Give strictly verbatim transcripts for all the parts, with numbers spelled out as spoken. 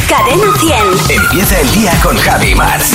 Cadena cien. Empieza el día con Javi y Mar.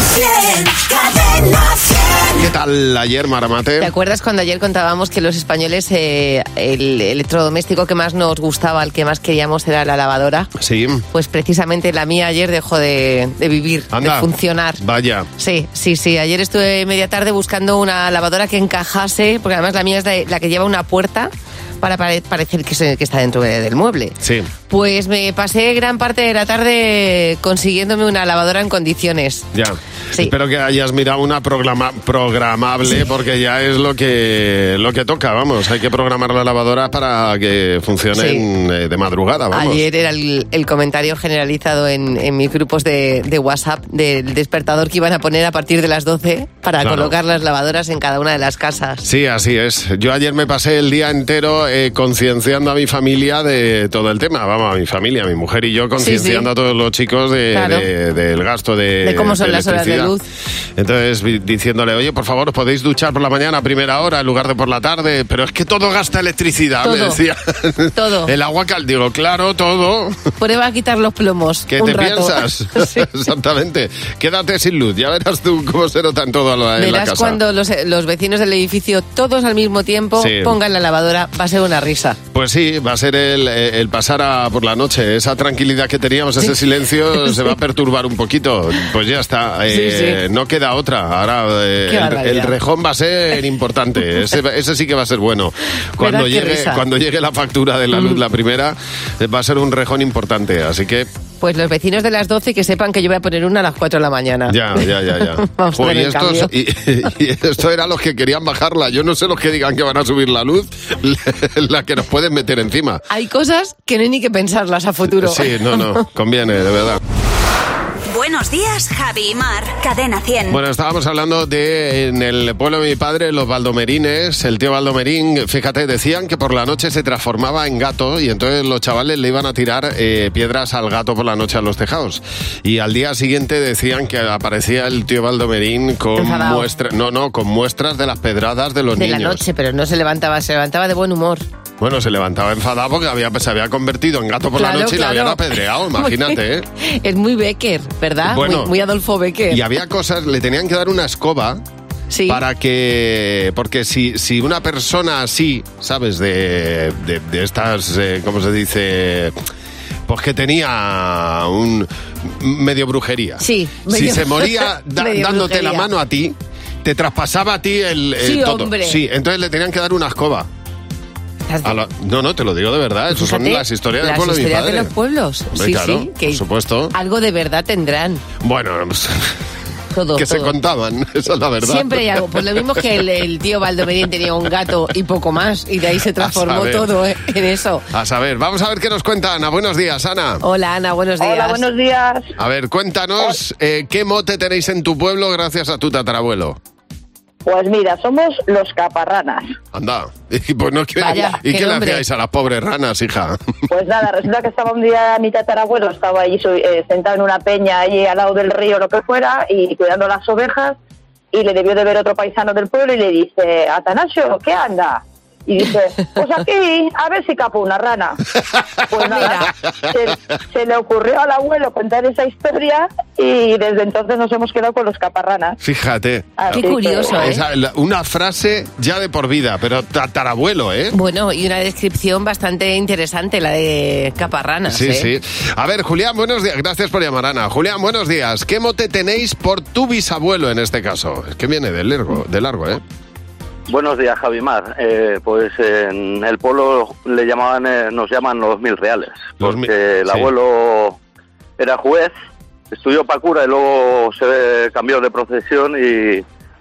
Cadena cien. ¿Qué tal ayer, Maramate? ¿Te acuerdas cuando ayer contábamos que los españoles eh, el electrodoméstico que más nos gustaba, el que más queríamos era la lavadora? Sí. Pues precisamente la mía ayer dejó de, de vivir, Anda, de funcionar. Vaya. Sí, sí, sí. Ayer estuve media tarde buscando una lavadora que encajase, porque además la mía es la, la que lleva una puerta para pare- parecer que, se, que está dentro de, del mueble. Sí. Pues me pasé gran parte de la tarde consiguiéndome una lavadora en condiciones. Ya. Sí. Espero que hayas mirado una programa, programable, sí, porque ya es lo que lo que toca, vamos. Hay que programar la lavadora para que funcionen, sí, eh, de madrugada, vamos. Ayer era el, el comentario generalizado en, en mis grupos de, de WhatsApp del despertador que iban a poner a partir de las doce para, claro, colocar las lavadoras en cada una de las casas. Sí, así es. Yo ayer me pasé el día entero eh, concienciando a mi familia de todo el tema. Vamos, a mi familia, a mi mujer y yo, concienciando, sí, sí, a todos los chicos de, claro, de, del gasto de de cómo son de las horas de luz. Entonces, diciéndole, oye, por favor, os podéis duchar por la mañana a primera hora en lugar de por la tarde, pero es que todo gasta electricidad, todo, me decía. Todo. El agua cal, digo, claro, todo. Prueba a quitar los plomos. ¿Qué un te rato. piensas? Sí. Exactamente. Quédate sin luz, ya verás tú cómo se notan todo en la, en la Verás casa. cuando los, los vecinos del edificio, todos al mismo tiempo, sí, pongan la lavadora, va a ser una risa. Pues sí, va a ser el, el pasar a por la noche. Esa tranquilidad que teníamos, sí, ese silencio, se va a perturbar un poquito. Pues ya está, eh, sí, sí. no queda otra. Ahora eh, el, el rejón va a ser importante. Ese, ese sí que va a ser bueno. Cuando llegue, cuando llegue la factura de la luz, mm. la primera, va a ser un rejón importante. Así que... Pues los vecinos de las doce que sepan que yo voy a poner una a las cuatro de la mañana. Ya, ya, ya, ya. Vamos pues a y, ver estos, y, y esto eran los que querían bajarla. Yo no sé los que digan que van a subir la luz, la que nos pueden meter encima. Hay cosas que no hay ni que pensarlas a futuro. Sí, no, no, conviene, de verdad. Buenos días, Javi y Mar. Cadena cien. Bueno, estábamos hablando de en el pueblo de mi padre, los Valdomerines, el tío Valdomerín. Fíjate, decían que por la noche se transformaba en gato y entonces los chavales le iban a tirar eh, piedras al gato por la noche a los tejados. Y al día siguiente decían que aparecía el tío Valdomerín con muestras, no, no, con muestras de las pedradas de los de niños. De la noche, pero no se levantaba, se levantaba de buen humor. Bueno, se levantaba enfadado porque había, se había convertido en gato por claro, la noche y claro. le habían apedreado, imagínate, ¿eh? Es muy Becker, ¿verdad? Bueno, muy, muy Adolfo Becker. Y había cosas, le tenían que dar una escoba, sí, para que... Porque si, si una persona así, ¿sabes? De, de, de estas, eh, ¿cómo se dice...? Pues que tenía un medio brujería. Sí. Medio, si se moría da, dándote brujería. La mano a ti, te traspasaba a ti el, el sí, todo. Hombre. Sí, entonces le tenían que dar una escoba. La, no, no, te lo digo de verdad. Esas son las historias del pueblo de mi padre. Las historias de los pueblos. Hombre, sí, claro, sí. Que por supuesto. Algo de verdad tendrán. Bueno, pues, todo, que todo. se contaban, esa es la verdad. Siempre hay algo. Pues lo mismo que el, el tío Valdomerín tenía un gato y poco más. Y de ahí se transformó todo eh, en eso. A saber, vamos a ver qué nos cuenta Ana. Buenos días, Ana. Hola, Ana, buenos días. Hola, buenos días. A ver, cuéntanos eh, qué mote tenéis en tu pueblo gracias a tu tatarabuelo. Pues mira, somos los caparranas. Anda, y, pues no, ¿qué, Vaya, ¿y qué qué le nombre. hacíais a las pobres ranas, hija? Pues nada, resulta que estaba un día mi tatarabuelo, estaba allí eh, sentado en una peña allí al lado del río, lo que fuera, y cuidando las ovejas, y le debió de ver otro paisano del pueblo y le dice, Atanasio, ¿qué anda? Y dice, pues aquí, a ver si capo una rana. Pues nada, se, se le ocurrió al abuelo contar esa historia y desde entonces nos hemos quedado con los caparranas. Fíjate. Qué curioso, ¿eh? Esa, una frase ya de por vida, pero tatarabuelo, ¿eh? Bueno, y una descripción bastante interesante, la de caparranas, Sí, ¿eh? sí. A ver, Julián, buenos días. Gracias por llamar, Ana. Julián, buenos días. ¿Qué mote tenéis por tu bisabuelo en este caso? Es que viene de largo, de largo, ¿eh? Buenos días, Javimar. Eh, pues en el pueblo le llamaban, eh, nos llaman los mil reales, porque mil, el sí. abuelo era juez, estudió para cura y luego se cambió de profesión y,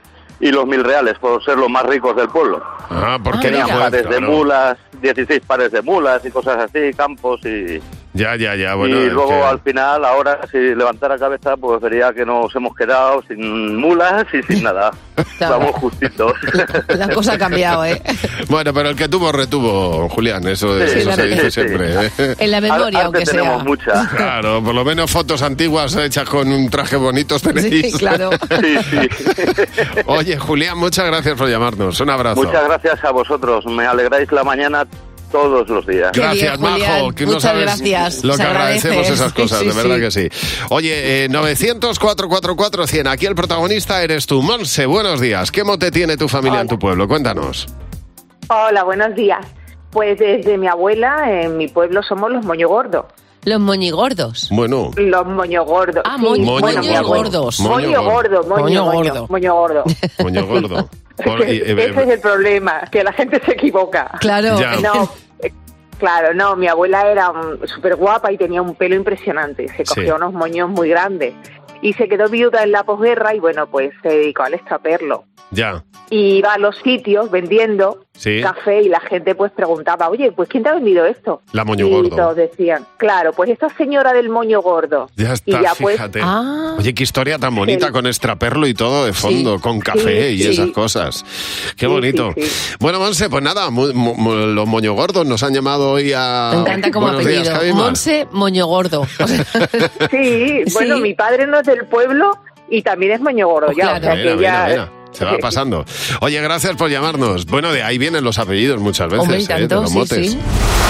y los mil reales por ser los más ricos del pueblo. Ah, porque tenían era pares claro. de mulas, dieciséis pares de mulas y cosas así, campos y... Ya, ya, ya, bueno. y luego que... al final, ahora, si levantara cabeza, pues vería que nos hemos quedado sin mulas y sin nada. Claro. Vamos justitos. La cosa ha cambiado, ¿eh? Bueno, pero el que tuvo, retuvo, Julián, eso, Sí, eso sí, se sí, dice sí. siempre. ¿eh? En la memoria, Arte aunque tenemos sea. mucha. Claro, por lo menos fotos antiguas hechas con un traje bonito tenéis. Sí, claro. Sí, sí. Oye, Julián, muchas gracias por llamarnos. Un abrazo. Muchas gracias a vosotros. Me alegráis la mañana todos los días. Gracias, bien, Majo. Que Muchas no sabes gracias. lo que Se agradecemos agradece. esas cosas, Sí, de verdad sí. que sí. Oye, eh, novecientos, cuatrocientos cuarenta y cuatro cien. Aquí el protagonista eres tú. Monse, buenos días. ¿Qué mote tiene tu familia Hola. en tu pueblo? Cuéntanos. Hola, buenos días. Pues desde mi abuela, en mi pueblo somos los moñogordos. Los moñigordos. Bueno, Los moñogordos. Ah, Sí, moño- Moño mi abuelo- gordos. Moño Moño gordo, moño, Moño moño, gordo. moño gordo. moño gordo. Por- y- eh, Ese es el problema, que la gente se equivoca. Claro. Ya. No, eh, claro, no, mi abuela era súper guapa y tenía un pelo impresionante. Se cogió Sí. unos moños muy grandes. Y se quedó viuda en la posguerra y bueno, pues se dedicó al extraperlo. Ya. Y iba a los sitios vendiendo Sí. café y la gente pues preguntaba, oye, pues ¿quién te ha vendido esto? La moño y gordo. todos decían, claro, pues esta señora del moño gordo. Ya está, y ya pues, fíjate. Ah. Oye, qué historia tan bonita Sí. con extraperlo y todo de fondo, Sí. con café Sí, y sí. esas cosas. Qué Sí, bonito. sí, sí. Bueno, Monse, pues nada, mu- mu- mu- los moñogordos nos han llamado hoy a... Me encanta como Buenos días, apellido. Javi Mar. Monse Moñogordo. O sea, Sí, bueno, Sí. mi padre no es del pueblo y también es moño gordo Oh, ya, claro. o sea Mira, que mira, ya... mira. Se va pasando. Oye, gracias por llamarnos. Bueno, de ahí vienen los apellidos muchas veces, Hombre, y ¿eh? de tanto, los sí, motes. sí.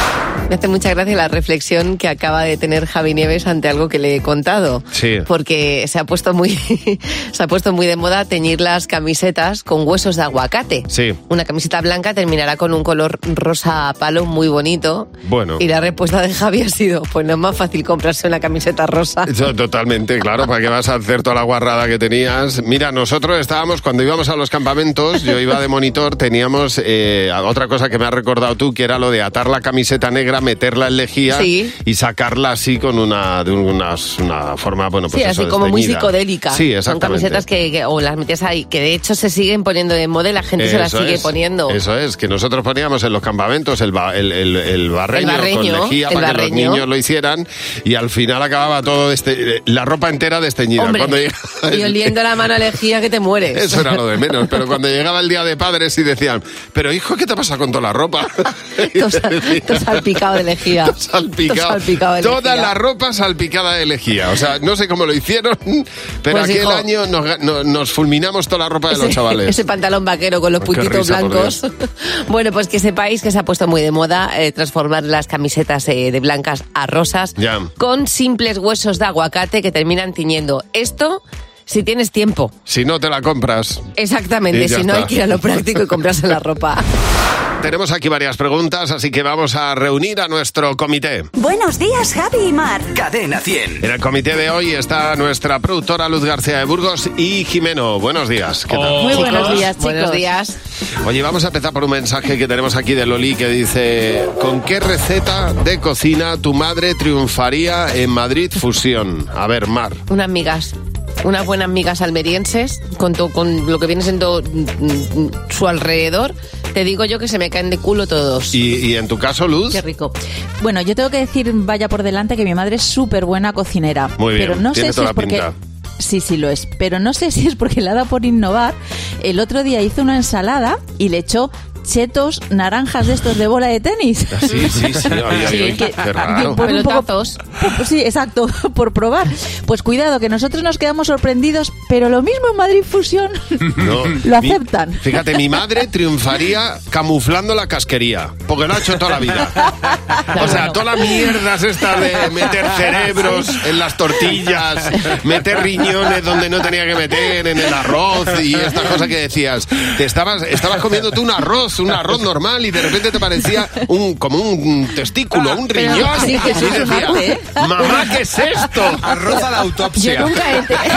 Me hace mucha gracia la reflexión que acaba de tener Javi Nieves ante algo que le he contado. Sí. Porque se ha puesto muy se ha puesto muy de moda teñir las camisetas con huesos de aguacate. Sí. Una camiseta blanca terminará con un color rosa palo muy bonito. Bueno. Y la respuesta de Javi ha sido, pues no es más fácil comprarse una camiseta rosa. Eso, totalmente, claro, ¿para qué vas a hacer toda la guarrada que tenías? Mira, nosotros estábamos, cuando íbamos a los campamentos, yo iba de monitor, teníamos eh, otra cosa que me has recordado tú, que era lo de atar la camiseta negra, meterla en lejía Sí. y sacarla así con una, de unas- una forma, bueno, pues Sí, eso, así como muy desteñida. psicodélica. Sí, Son exactamente. camisetas que, que- o las metes ahí, que de hecho se siguen poniendo de moda y la gente se las Eso sigue es, poniendo. Eso es, que nosotros poníamos en los campamentos el, ba- el, el- el barreño, El barreño, con lejía el para que los barreño. niños lo hicieran y al final acababa todo este, la ropa entera desteñida. Hombre, Cuando llegaba- y oliendo la mano a lejía que te mueres. Eso era lo de menos, pero cuando llegaba el día de padres y decían, pero hijo, ¿qué te pasa con toda la ropa? Todo sal- todo salpicado de lejía. Todo salpicado. Todo salpicado de Toda lejía. la ropa salpicada de lejía. O sea, no sé cómo lo hicieron, pero Pues, aquel hijo, año nos, ga- no- nos fulminamos toda la ropa de los Ese, chavales. ese pantalón vaquero con los Qué puntitos risa, por blancos. Bueno, pues que sepáis que se ha puesto muy de moda eh, transformar las camisetas eh, de blancas a rosas Ya. con simples huesos de aguacate que terminan tiñendo. Esto, si tienes tiempo. Si no te la compras. Exactamente, Y ya si no está. hay que ir a lo práctico y comprarse la ropa. Tenemos aquí varias preguntas, así que vamos a reunir a nuestro comité. Buenos días, Javi y Mar. Cadena cien. En el comité de hoy está nuestra productora Luz García de Burgos y Jimeno. Buenos días. ¿Qué tal? Muy buenos Chicos, días, chicos. Buenos días. Oye, vamos a empezar por un mensaje que tenemos aquí de Loli que dice: ¿con qué receta de cocina tu madre triunfaría en Madrid Fusión? A ver, Mar. Unas migas. Unas buenas migas almerienses con, to- con lo que viene siendo mm, mm, su alrededor. Te digo yo que se me caen de culo todos. ¿Y, y en tu caso, Luz? Qué rico. Bueno, yo tengo que decir, vaya por delante, que mi madre es súper buena cocinera. Muy bien, Pero no tiene sé si toda es la porque... pinta. Sí, sí lo es. Pero no sé si es porque le ha dado por innovar. El otro día hizo una ensalada y le echó chetos naranjas de estos de bola de tenis. Sí, sí, sí. Ay, ay, Sí, ay, que- qué raro. por un poco- Pelotazos. por- sí, exacto, por probar. Pues cuidado, que nosotros nos quedamos sorprendidos, pero lo mismo en Madrid Fusión No, lo mi- aceptan. fíjate, mi madre triunfaría camuflando la casquería, porque lo ha hecho toda la vida. O sea, todas las mierdas estas de meter cerebros en las tortillas, meter riñones donde no tenía que meter, en el arroz y estas cosas que decías. Te estabas, estabas comiendo tú un arroz, un arroz normal y de repente te parecía un como un testículo, un Pero riñón. sí que y eso es un decías, arte, ¿eh? mamá, ¿qué es esto? Arroz a la autopsia. Yo nunca he, ente-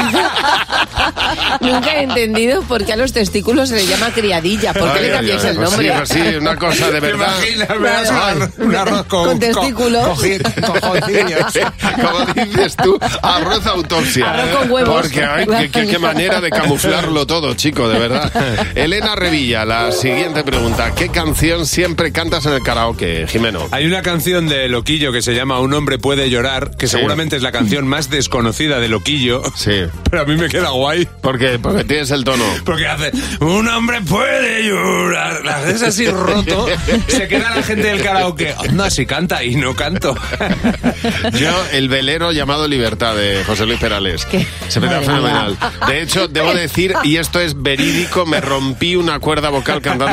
nunca he entendido por qué a los testículos se le llama criadilla. ¿Por qué Ay, le ay, cambiáis ay, el pues nombre? Sí, pues sí, una cosa de ¿Te verdad. imaginas? Verás un arroz- un arroz con, Con testículos. Con, coji- cojoncillos. Como dices tú, arroz autopsia. Arroz con huevos. Porque ay, qué, qué- qué manera de camuflarlo todo, chico, de verdad. Elena Revilla, la siguiente pregunta. ¿Qué canción siempre cantas en el karaoke, Jimeno? Hay una canción de Loquillo que se llama Un hombre puede llorar, que Sí. seguramente es la canción más desconocida de Loquillo, Sí. pero a mí me queda guay. ¿Por qué? Porque tienes el tono. Porque hace un hombre puede llorar. La haces así roto, se queda la gente del karaoke. No, así canta y no canto. Yo, el velero llamado Libertad de José Luis Perales. ¿Qué? Se me da fenomenal. De hecho, debo decir, y esto es verídico, me rompí una cuerda vocal cantando esa canción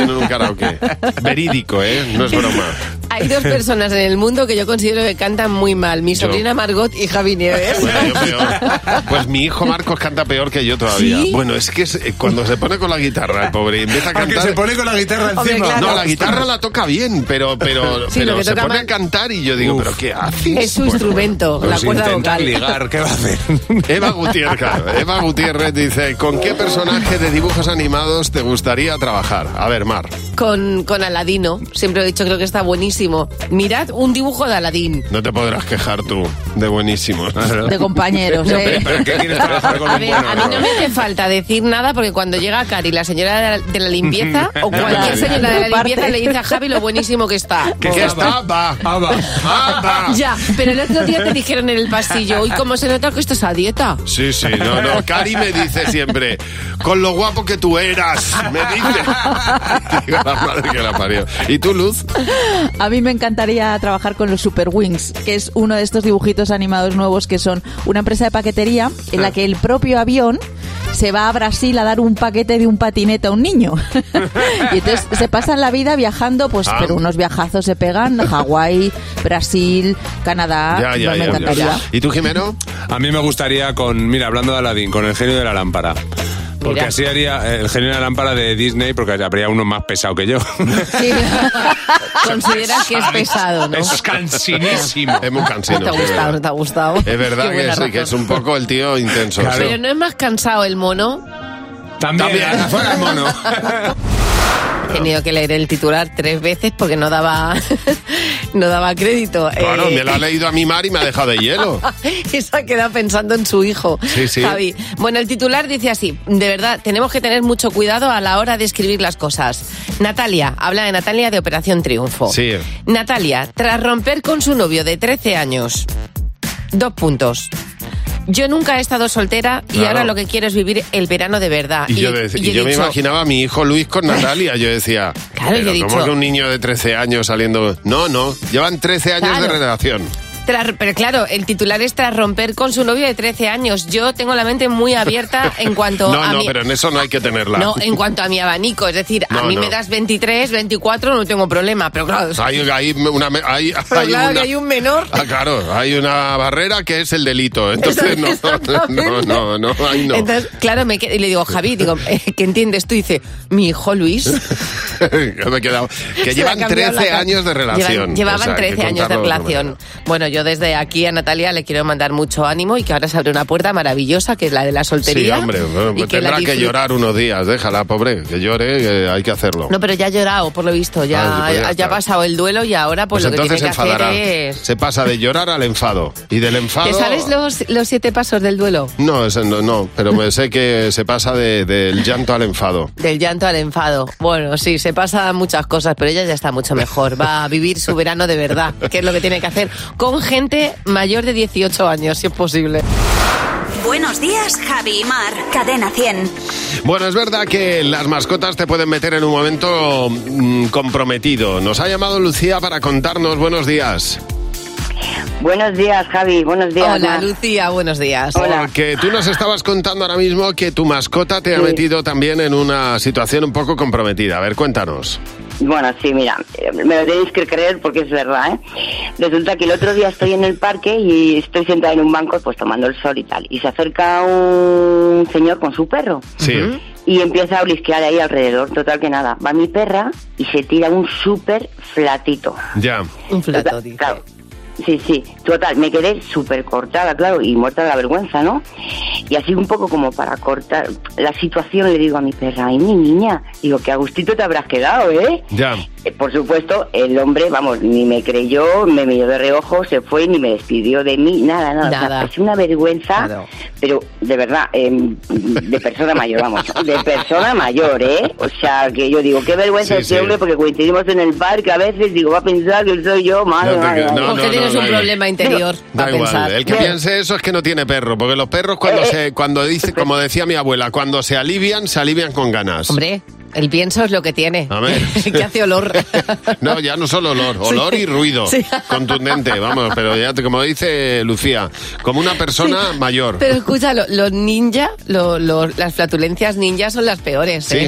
haciendo en un karaoke. Verídico, ¿eh? No es broma. Hay dos personas en el mundo que yo considero que cantan muy mal. Mi Yo. sobrina Margot y Javi Nieves. Bueno, yo peor. Pues mi hijo Marcos canta peor que yo todavía. ¿Sí? Bueno, es que es- eh, cuando se pone con la guitarra, el pobre, y empieza a Porque cantar... se pone con la guitarra Hombre, encima. claro. No, la guitarra la toca bien, pero, pero, Sí, lo pero que se toca pone mal- a cantar y yo digo, Uf. ¿pero qué haces? Es su Bueno, instrumento, la Pues cuerda intentar vocal. ligar, ¿qué va a hacer? Eva Gutiérrez, claro, Eva Gutiérrez dice, ¿con qué personaje de dibujos animados te gustaría trabajar? A ver, Mar. Con, con Aladino. Siempre he dicho, creo que está buenísimo. Mirad un dibujo de Aladín. No te podrás quejar tú de buenísimo. De compañeros, No, ¿eh? pero ¿qué quieres trabajar con A un ver, bueno? a mí no me hace falta decir nada porque cuando llega Cari, la señora de la, de la limpieza, o cualquier señora de la limpieza le dice a Javi lo buenísimo que está. ¿Qué, qué está? Va. Ah, va. Ah, va. Ya, pero el otro día te dijeron en el pasillo, ¿y cómo se nota que estás a dieta? Sí, sí, no, no. Cari me dice siempre, con lo guapo que tú eras, me dice. Digo, la madre que la parió. ¿Y tú, Luz? A mí me encantaría trabajar con los Super Wings, que es uno de estos dibujitos animados nuevos que son una empresa de paquetería en la que el propio avión se va a Brasil a dar un paquete de un patinete a un niño. Y entonces se pasan la vida viajando, pues, Ah. pero unos viajazos se pegan, Hawái, Brasil, Canadá, Ya, ya, pues me ya, encantaría. ya. ¿Y tú, Jimeno? A mí me gustaría con, mira, hablando de Aladdin, con el genio de la lámpara. Porque Mira. así haría eh, el genio de la lámpara de Disney, porque habría uno más pesado que yo. Sí. Consideras que es pesado, ¿no? Es cansinísimo. Es muy cansino. No te ha sí, es gustado, verdad. no te ha gustado. Es verdad Qué que, buena sí, que es razón. un poco el tío intenso. Claro. sí. Pero no es más cansado el mono. También, También. fuera el mono. He tenido que leer el titular tres veces porque no daba no daba crédito. Claro, Eh, me lo ha leído a mi Mar y me ha dejado de hielo. Y se ha quedado pensando en su hijo, Sí, sí. Javi. Bueno, el titular dice así, de verdad, tenemos que tener mucho cuidado a la hora de escribir las cosas. Natalia, habla de Natalia de Operación Triunfo. Sí. Natalia, tras romper con su novio de trece años, dos puntos. Yo nunca he estado soltera y Claro. ahora lo que quiero es vivir el verano de verdad. Y, yo, dec- y y he yo me dicho, imaginaba a mi hijo Luis con Natalia. Yo decía, Claro, pero yo he ¿cómo dicho- que un niño de trece años saliendo? No, no, llevan trece años Claro. de relación. Tras- pero claro, el titular es tras romper con su novio de trece años. Yo tengo la mente muy abierta en cuanto No, a no, mi... pero en eso no hay que tenerla. No, en cuanto a mi abanico. Es decir, a No, mí no. me das veintitrés, veinticuatro, no tengo problema. Pero claro, Hay, hay una, hay, pero hay claro una- que hay un menor. Ah, claro, hay una barrera que es el delito. Entonces, no, no, Exactamente. no, no, ahí no. Entonces, claro, me qued- y le digo, Javi, digo, eh, ¿qué entiendes tú? Y dice, mi hijo Luis. Yo me he quedado. Que Se le llevan ha cambiado trece la cara. años de relación. Llevan- llevaban O sea, hay que trece años de contarlo otra relación. manera. Bueno, yo desde aquí a Natalia le quiero mandar mucho ánimo y que ahora se abre una puerta maravillosa, que es la de la Sí, soltería. hombre, bueno, y pues que la tendrá que disfrute. llorar unos días. Déjala, pobre, que llore, que hay que hacerlo. No, pero ya ha llorado, por lo visto. Ya, Ah, pues ya ya, está. ha pasado el duelo y ahora pues, Pues lo que entonces tiene se que enfadará. hacer es... Se pasa de llorar al enfado. Y del enfado. ¿Te sabes los, los siete pasos del duelo? No, ese no, no, pero me sé que se pasa de- del llanto al enfado. Del llanto al enfado. Bueno, sí, se pasan muchas cosas, pero ella ya está mucho mejor. Va a vivir su verano de verdad, que es lo que tiene que hacer con gente mayor de dieciocho años, si es posible. Buenos días, Javi y Mar. Cadena cien. Bueno, es verdad que las mascotas te pueden meter en un momento mm, comprometido. Nos ha llamado Lucía para contarnos. Buenos días. Buenos días, Javi. Buenos días. Hola, Mar. Lucía, buenos días. Porque tú nos estabas contando ahora mismo que tu mascota te ha Sí. metido también en una situación un poco comprometida. A ver, cuéntanos. Bueno, sí, mira, eh, me lo tenéis que creer porque es verdad, ¿eh? Resulta que el otro día estoy en el parque y estoy sentada en un banco pues tomando el sol y tal. Y se acerca un señor con su perro. Sí. Y empieza a blisquear ahí alrededor. Total que nada, va mi perra y se tira un súper flatito. Ya. Un flato, Total, dice. claro. Sí, sí, total, me quedé súper cortada, claro, y muerta de la vergüenza, ¿no? Y así un poco como para cortar la situación le digo a mi perra, ay, mi niña, digo, que a gustito te habrás quedado, ¿eh? Ya. Eh, Por supuesto, el hombre, vamos, ni me creyó, me miró de reojo, se fue, ni me despidió de mí, nada, nada. Nada. O sea, es una vergüenza, Claro. pero de verdad, eh, de persona mayor, vamos, de persona mayor, ¿eh? O sea, que yo digo, qué vergüenza Sí, este sí. hombre, porque coincidimos en el parque, a veces digo, va a pensar que soy yo, madre, No te madre, cre- madre. no, Porque no, tienes no, un da problema interior Da para igual, pensar. el que piense eso es que no tiene perro, porque los perros cuando Eh, se, cuando dice, como decía mi abuela, cuando se alivian, se alivian con ganas. Hombre, el pienso es lo que tiene. A ver. que hace olor. No, ya no solo olor, olor Sí. y ruido. Sí. Contundente, vamos, pero ya te- como dice Lucía, como una persona mayor. Pero escucha, lo- los ninja, lo- lo- las flatulencias ninja son las peores, Sí. ¿eh?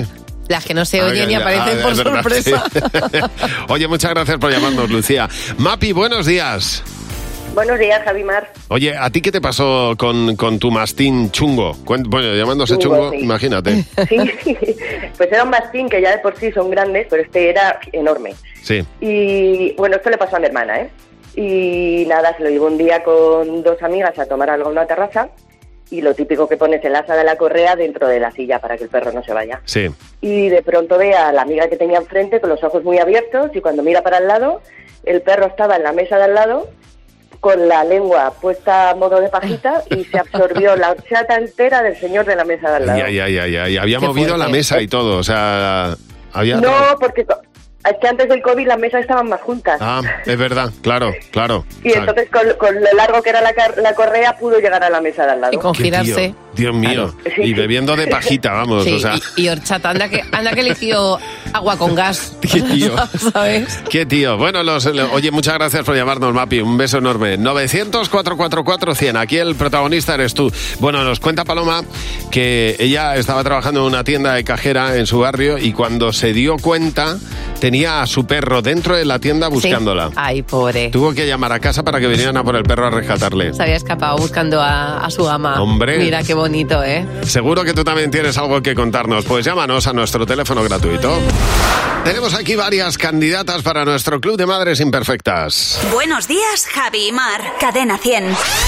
Las que no se Ah, oyen ya, y ya. aparecen Ah, por es verdad, sorpresa. sí. Oye, muchas gracias por llamarnos, Lucía. Mapi, buenos días. Buenos días, Javi Mar. Oye, ¿a ti qué te pasó con, con tu mastín chungo? Cuen- Bueno, llamándose Chungo, chungo, sí. imagínate. Sí, pues era un mastín que ya de por sí son grandes, pero este era enorme. Sí. Y bueno, esto le pasó a mi hermana, ¿eh? Y nada, se lo llevó un día con dos amigas a tomar algo en una terraza y lo típico que pones el asa de la correa dentro de la silla para que el perro no se vaya. Sí. Y de pronto ve a la amiga que tenía enfrente con los ojos muy abiertos y cuando mira para el lado, el perro estaba en la mesa de al lado con la lengua puesta a modo de pajita y se absorbió la horchata entera del señor de la mesa de al lado. Ya, ya, ya, ya, ya. Había Qué movido fuerte. la mesa y todo, o sea, había... No, porque co- es que antes del COVID las mesas estaban más juntas. Ah, es verdad, claro, claro. Y O sea, entonces con, con lo largo que era la, car- la correa pudo llegar a la mesa de al lado. Y con qué girarse. tío, Dios mío. Y bebiendo de pajita, vamos, Sí, o sea... y, y horchata, anda que, anda que eligió agua con gas. Qué tío. ¿Sabes? Qué tío. Bueno, los, le- oye, muchas gracias por llamarnos, Mapi. Un beso enorme. novecientos, cuatrocientos cuarenta y cuatro, cien. Aquí el protagonista eres tú. Bueno, nos cuenta Paloma que ella estaba trabajando en una tienda de cajera en su barrio y cuando se dio cuenta tenía a su perro dentro de la tienda buscándola. Sí. Ay, pobre. Tuvo que llamar a casa para que vinieran a por el perro a rescatarle. Se había escapado buscando a, a su ama. Hombre. Mira qué bonito, ¿eh? Seguro que tú también tienes algo que contarnos. Pues llámanos a nuestro teléfono gratuito. Tenemos aquí varias candidatas para nuestro Club de Madres Imperfectas. Buenos días, Javi y Mar. Cadena cien.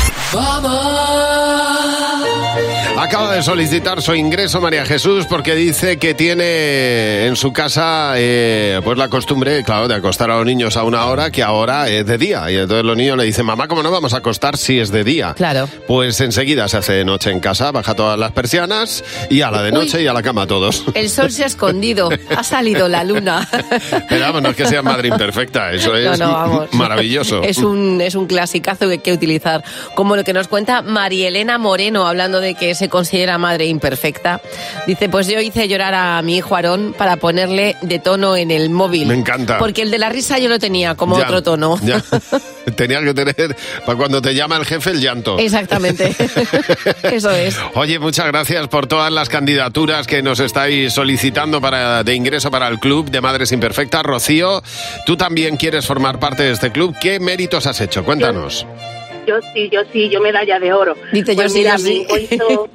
Acaba de solicitar su ingreso María Jesús porque dice que tiene en su casa eh, pues la costumbre, claro, de acostar a los niños a una hora que ahora es de día. Y entonces los niños le dicen, mamá, ¿cómo no vamos a acostar si es de día? Claro. Pues enseguida se hace de noche en casa, baja todas las persianas y a la de noche Uy. y a la cama todos. El sol se ha escondido, ha salido la luna. Pero vamos, no es que sea madre imperfecta, eso es No, no, vamos. maravilloso. Es un, es un clasicazo que hay que utilizar. Como lo que nos cuenta Marielena Moreno, hablando de que se considera madre imperfecta. Dice, pues yo hice llorar a mi hijo Aarón para ponerle de tono en el móvil. Me encanta. Porque el de la risa yo lo tenía como Ya, otro tono. ya. Tenía que tener, para cuando te llama el jefe, el llanto. Exactamente. Eso es. Oye, muchas gracias por todas las candidaturas que nos estáis solicitando para, de ingreso para el Club de Madres Imperfectas. Rocío, tú también quieres formar parte de este club. ¿Qué méritos has hecho? Cuéntanos. Yo sí, yo sí, yo medalla de oro. Dice yo Pues sí, mira, yo mi sí. hijo hizo-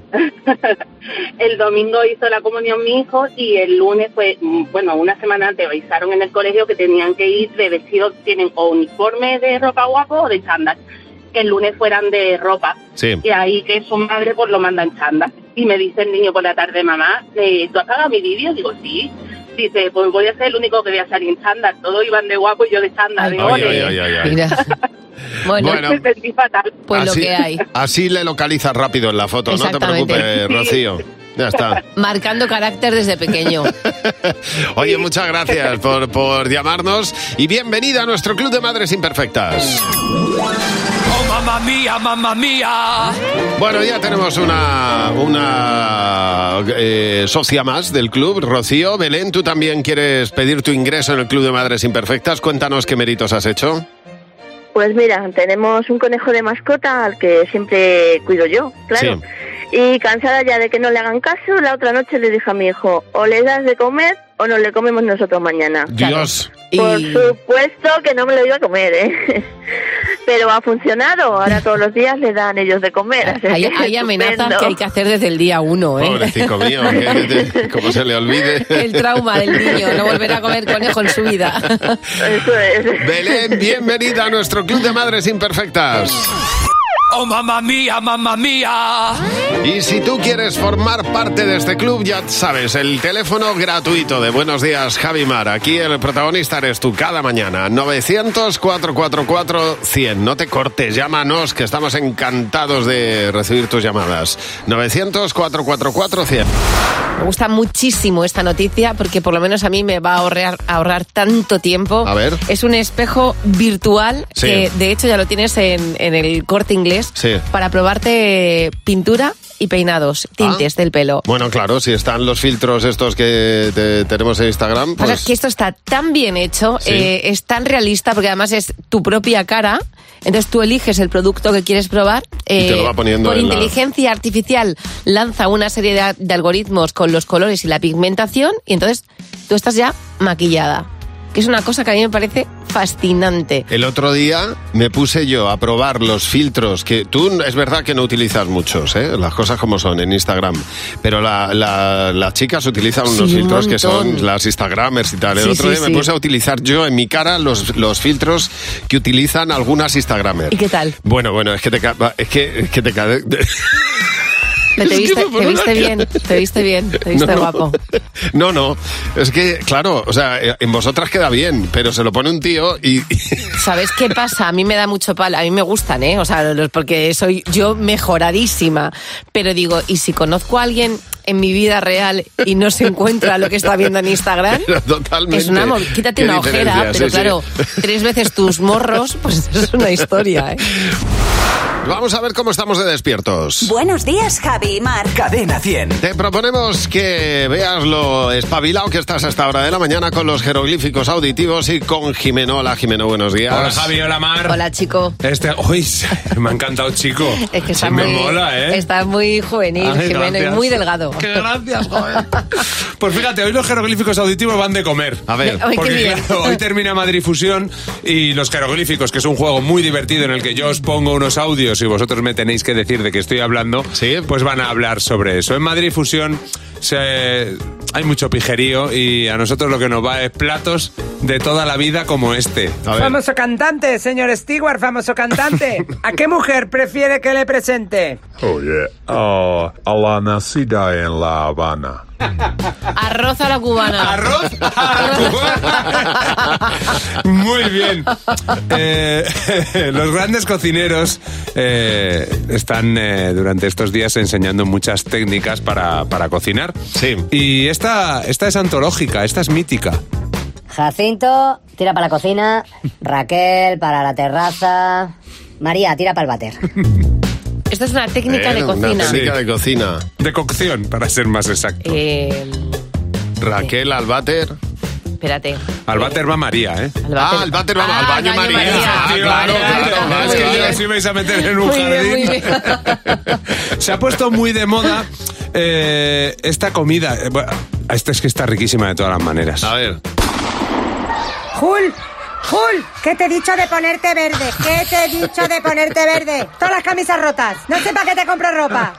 el domingo hizo la comunión mi hijo y el lunes, pues, mm, bueno, una semana antes avisaron en el colegio que tenían que ir de vestido, tienen o uniforme de ropa guapo o de chándal. Que el lunes fueran de ropa. Sí. Y ahí que su madre pues lo manda en chándal. Y me dice el niño por la tarde, mamá, eh, ¿tú has pagado mi vídeo? Digo, sí. Dice, pues voy a ser el único que voy a salir en chándal. Todos iban de guapo y yo de chándal. De Ay, ole. ay, ay, ay, ay. Mira. Bueno, Bueno. Me sentí fatal. pues lo Así- que hay. Así le localizas rápido en la foto, no te Exactamente. preocupes, Rocío. Ya está. Marcando carácter desde pequeño. Oye, muchas gracias por, por llamarnos y bienvenida a nuestro Club de Madres Imperfectas. Oh, mamma mía, mamma mía. Bueno, ya tenemos una, una eh, socia más del club, Rocío. Belén, ¿tú también quieres pedir tu ingreso en el Club de Madres Imperfectas? Cuéntanos qué méritos has hecho. Pues mira, tenemos un conejo de mascota al que siempre cuido yo, claro. Sí. Y cansada ya de que no le hagan caso, la otra noche le dije a mi hijo, o le das de comer o nos le comemos nosotros mañana. Dios. Por Y- supuesto que no me lo iba a comer, ¿eh? Pero ha funcionado, ahora todos los días le dan ellos de comer. así Hay, que hay amenazas estupendo. que hay que hacer desde el día uno, ¿eh? Pobrecito mío, que, como se le olvide. El trauma del niño, no volverá a comer conejo en su vida. Eso es. Belén, bienvenida a nuestro Club de Madres Imperfectas. Oh, mamma mía, mamma mía. Y si tú quieres formar parte de este club, ya sabes, el teléfono gratuito de Buenos Días, Javi Mar. Aquí el protagonista eres tú cada mañana. novecientos, cuatrocientos cuarenta y cuatro, cien. No te cortes, llámanos, que estamos encantados de recibir tus llamadas. novecientos, cuatrocientos cuarenta y cuatro, cien. Me gusta muchísimo esta noticia porque por lo menos a mí me va a ahorrar, a ahorrar tanto tiempo. A ver. Es un espejo virtual Sí. que de hecho ya lo tienes en, en el Corte Inglés Sí. para probarte pintura y peinados, tintes ah. del pelo. Bueno, claro, si están los filtros estos que te, tenemos en Instagram, pues... O sea, que esto está tan bien hecho, sí. eh, es tan realista, porque además es tu propia cara, entonces tú eliges el producto que quieres probar. Eh, y te lo va poniendo por en inteligencia la... artificial lanza una serie de, de algoritmos con los colores y la pigmentación, y entonces tú estás ya maquillada. Que es una cosa que a mí me parece fascinante. El otro día me puse yo a probar los filtros, que tú es verdad que no utilizas muchos, ¿eh? Las cosas como son en Instagram, pero la, la, las chicas utilizan unos sí, filtros un que son las Instagramers y tal. El sí, otro día sí, me sí. puse a utilizar yo en mi cara los, los filtros que utilizan algunas Instagramers. ¿Y qué tal? Bueno, bueno, es que te... Es que, es que te Te, te, viste, te viste bien, te viste bien, te viste no, guapo. No, no, es que, claro, o sea, en vosotras queda bien, pero se lo pone un tío y... ¿Sabes qué pasa? A mí me da mucho palo, a mí me gustan, ¿eh? O sea, porque soy yo mejoradísima, pero digo, ¿y si conozco a alguien en mi vida real y no se encuentra lo que está viendo en Instagram? Totalmente. Es una, quítate una ojera, pero sí, claro, sí. tres veces tus morros, pues es una historia, ¿eh? Vamos a ver cómo estamos de despiertos. Buenos días, Javi y Mar. Cadena cien. Te proponemos que veas lo espabilado que estás a esta hora de la mañana con los jeroglíficos auditivos y con Jimeno. Hola, Jimeno, buenos días. Hola, Javi, hola, Mar. Hola, chico. Este, uy, me ha encantado, chico. Es que está sí, muy, me mola, ¿eh? Está muy juvenil, Ay, Jimeno, gracias. Y muy delgado. ¡Qué gracias, joder! Pues fíjate, hoy los jeroglíficos auditivos van de comer. A ver. Hoy, porque claro, hoy termina Madrid Fusión y los jeroglíficos, que es un juego muy divertido en el que yo os pongo unos audios y vosotros me tenéis que decir de qué estoy hablando, ¿sí? Pues van a hablar sobre eso. En Madrid Fusión se, hay mucho pijerío y a nosotros lo que nos va es platos de toda la vida como este. Famoso cantante, señor Stewart, famoso cantante. ¿A qué mujer prefiere que le presente? Oh, yeah. Oh, a la nacida en La Habana. Arroz a la cubana. Arroz a la cubana. Muy bien. Eh, los grandes cocineros eh, están eh, durante estos días enseñando muchas técnicas para, para cocinar. Sí. Y esta, esta es antológica, esta es mítica. Jacinto, tira para la cocina. Raquel, para la terraza. María, tira para el váter. Esto es una técnica eh, de cocina. Una técnica de cocina. De cocción, para ser más exacto. Eh, Raquel al váter. Espérate. Al váter va María, ¿eh? Al váter. Ah, al váter va ah, al baño, baño María. María. Ah, claro, claro. claro, claro es que ahora sí vais a meter en un muy jardín. Bien, muy bien. Se ha puesto muy de moda eh, esta comida. Esta es que está riquísima de todas las maneras. A ver. Jul. Jul, ¿qué te he dicho de ponerte verde? ¿Qué te he dicho de ponerte verde? Todas las camisas rotas. No sé para qué te compro ropa.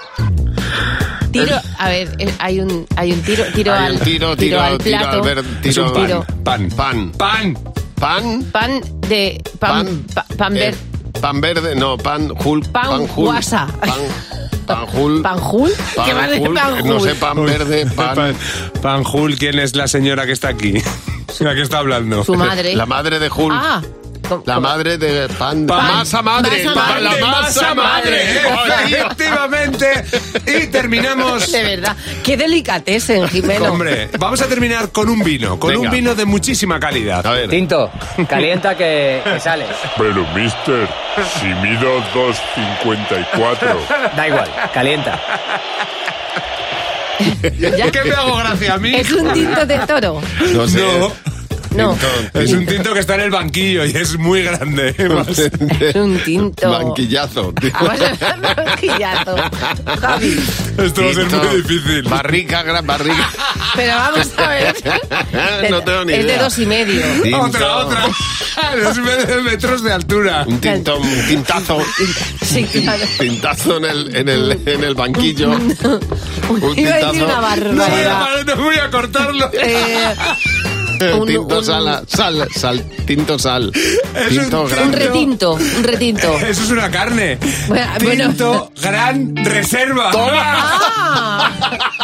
Tiro, a ver, hay un, hay un tiro, tiro hay al, un tiro, tiro, tiro al tiro plato. Al ver, tiro es un tiro. Pan, pan, pan, pan, pan, pan de pan, pan, pa, pan verde, eh, pan verde, no, pan jul, pan, pan jul, guasa. pan, panjul, panjul, pan ¿qué vale panjul? No sé, pan verde, pan, pan, panjul. ¿Quién es la señora que está aquí? ¿A qué está hablando? Su madre. La madre de Jul. Ah. La madre de pan, pan masa madre, masa pan, madre, la masa, masa madre, madre. Efectivamente. Y terminamos. De verdad, qué delicatesen, Jimeno. Hombre, vamos a terminar con un vino, con Venga. un vino de muchísima calidad. A ver. Tinto, calienta que, que sales. Pero, mister, si mido dos cincuenta y cuatro. Da igual, calienta. ¿Ya? ¿Qué me hago gracia a mí? ¿Es un tinto de toro? No sé. No. No. Tinto, tinto. Es un tinto que está en el banquillo y es muy grande. Es un tinto. Banquillazo. Banquillazo. Javi. Esto va a ser muy difícil. Barrica, gran barrica. Pero vamos a ver. No tengo ni idea. Es de dos y medio. Tinto. Otra, otra. Dos y medio metros de altura. Un tinto, un tintazo. Sí, claro. Tintazo en el, en el, en el banquillo. Un tintazo. Iba a decir una barbaridad. No voy a, no voy a cortarlo. Eh... Un, tinto un, sal, sal, sal, tinto sal. Es tinto un, gran. un retinto, un retinto. Eso es una carne. Bueno, tinto bueno. gran reserva. ¡Ah!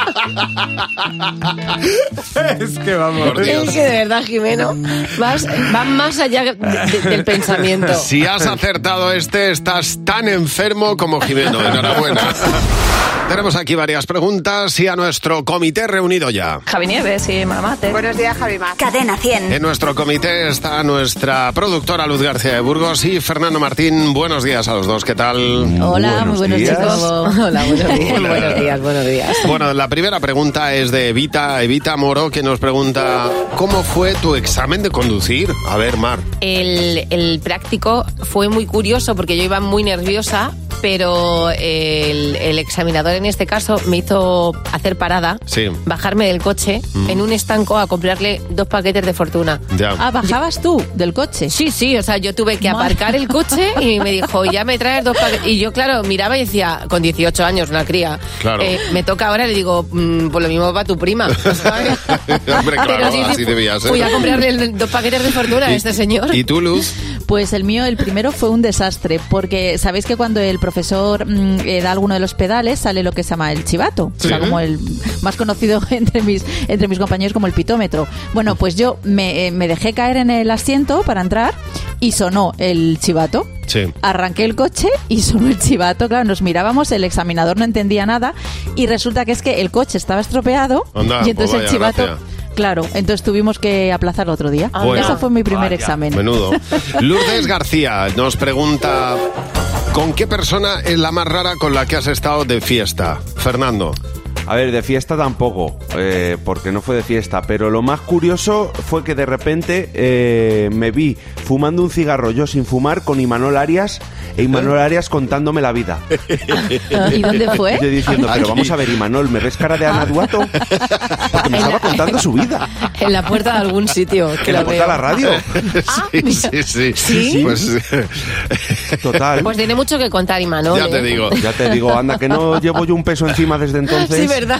Es que vamos. Es que de verdad, Jimeno, vas, vas más allá de, de, del pensamiento. Si has acertado este, estás tan enfermo como Jimeno. Enhorabuena. Tenemos aquí varias preguntas y a nuestro comité reunido ya. Javi Nieves y Mamate. Buenos días, Javi Mar. Cadena cien. En nuestro comité está nuestra productora Luz García de Burgos y Fernando Martín. Buenos días a los dos, ¿qué tal? Hola, muy buenos días. Hola, buenos días, Hola. buenos días, buenos días. Bueno, la primera pregunta es de Evita, Evita Moro, que nos pregunta, ¿cómo fue tu examen de conducir? A ver, Mar. El, el práctico fue muy curioso porque yo iba muy nerviosa, pero el, el examinador en este caso me hizo hacer parada, Sí. bajarme del coche Mm. en un estanco a comprarle dos paquetes de fortuna. Ya. Ah, ¿bajabas tú del coche? Sí, sí, o sea, yo tuve que aparcar el coche y me dijo, ya me traes dos paquetes. Y yo, claro, miraba y decía, con dieciocho años, una cría, Claro. eh, me toca ahora, le digo, mm, pues lo mismo para tu prima, ¿sabes? Hombre, claro, Pero sí, sí, así debía ser. Fui a comprarle el- dos paquetes de fortuna a este señor. ¿Y tú, Luz? Pues el mío, el primero, fue un desastre, porque sabéis que cuando el profesor mm, eh, da alguno de los pedales sale lo que se llama el chivato, Sí. o sea, como el más conocido entre mis entre mis compañeros como el pitómetro. Bueno, pues yo me, eh, me dejé caer en el asiento para entrar y sonó el chivato. Sí. Arranqué el coche y sonó el chivato. Claro, nos mirábamos, el examinador no entendía nada y resulta que es que el coche estaba estropeado Anda, y entonces pues el vaya chivato... gracia. Claro, entonces tuvimos que aplazarlo otro día. Bueno. Ese fue mi primer Vaya, examen. Menudo. Lourdes García nos pregunta, ¿con qué persona es la más rara con la que has estado de fiesta? Fernando. A ver, de fiesta tampoco, eh, porque no fue de fiesta, pero lo más curioso fue que de repente eh, me vi fumando un cigarro yo sin fumar con Imanol Arias e Imanol Arias contándome la vida. ¿Y dónde fue? Yo diciendo, pero Aquí. vamos a ver, Imanol, ¿me ves cara de Ana Duato? Porque me estaba contando su vida. En la puerta de algún sitio. Que En la lo puerta de veo. la radio. Sí, sí, sí. ¿Sí? Pues, Total. Pues tiene mucho que contar, Imanol. ya te ¿eh? digo. Ya te digo, anda, que no llevo yo un peso encima desde entonces. Sí, ¿verdad?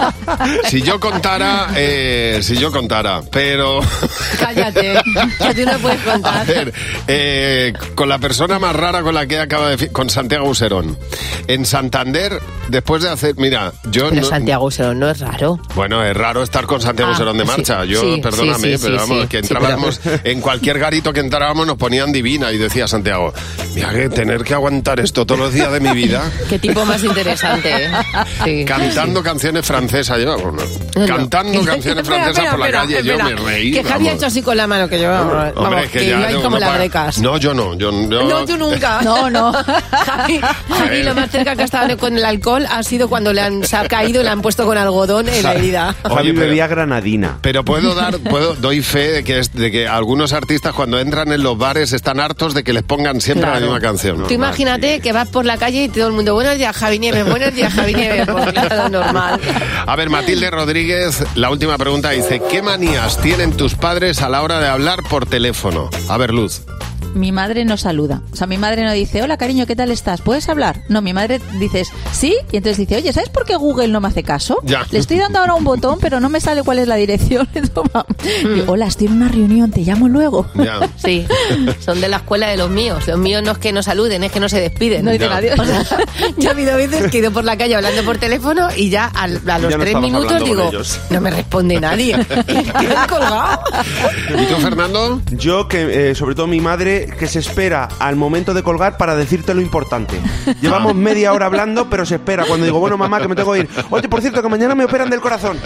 Si yo contara, eh, si yo contara, pero... Cállate, que tú no puedes A contar. ver, eh, con la persona más rara con la que acaba de... fi- con Santiago Userón. En Santander, después de hacer... Mira, yo Pero no... Santiago Userón no es raro. Bueno, es raro estar con Santiago Ah, Userón de sí, marcha. Yo, sí, perdóname, sí, sí, pero sí, vamos, sí. que Sí, entrábamos en cualquier garito que entrábamos nos ponían divina y decía Santiago, mira que tener que aguantar esto todos los días de mi vida, Qué tipo más interesante, ¿eh? Sí, cantando sí, canciones francesas, yo, bueno, No, no. cantando canciones Espera, francesas espera, por la espera, calle, espera. yo me reí. Que Javi ha vamos. hecho así con la mano, que yo, vamos, Hombre, es que, que ya yo ahí no- como no las pa- becas. No, yo no, yo, yo- No, tú nunca. No, no. Javi, Javi lo más cerca que ha estado con el alcohol ha sido cuando le han se ha caído y le han puesto con algodón en la herida. Javi pero- bebía granadina. Pero puedo dar, puedo, doy fe de que, es- de que algunos artistas cuando entran en los bares están hartos de que les pongan siempre Claro. la misma canción. Tú imagínate que vas por la calle y todo el mundo, buenos días, Javi Nieves, buenos días, Javi Nieves. Pues claro, normal. A ver, Matilde Rodríguez, la última pregunta dice, ¿qué manías tienen tus padres a la hora de hablar por teléfono? A ver, Luz. Mi madre no saluda. O sea, mi madre no dice, hola cariño, ¿qué tal estás? ¿Puedes hablar? No, mi madre dice, sí. Y entonces dice, oye, ¿sabes por qué Google no me hace caso? Ya. Le estoy dando ahora un botón, pero no me sale cuál es la dirección. Toma. Y, hola, estoy en una reunión, te llamo luego. Ya. Sí, son de la escuela de los míos. Los míos no es que no saluden, es que no se despiden. No dicen Ya. adiós. O sea, yo ha habido veces que he ido por la calle hablando por teléfono y ya al- a, los Ya no tres estabas minutos hablando con digo, ellos. no me responde nadie. Y quedan colgados. ¿Y tú, Fernando? Yo, que eh, sobre todo mi madre, que se espera al momento de colgar para decirte lo importante. Llevamos media hora hablando, pero se espera. Cuando digo, bueno, mamá, que me tengo que ir. Oye, por cierto, que mañana me operan del corazón.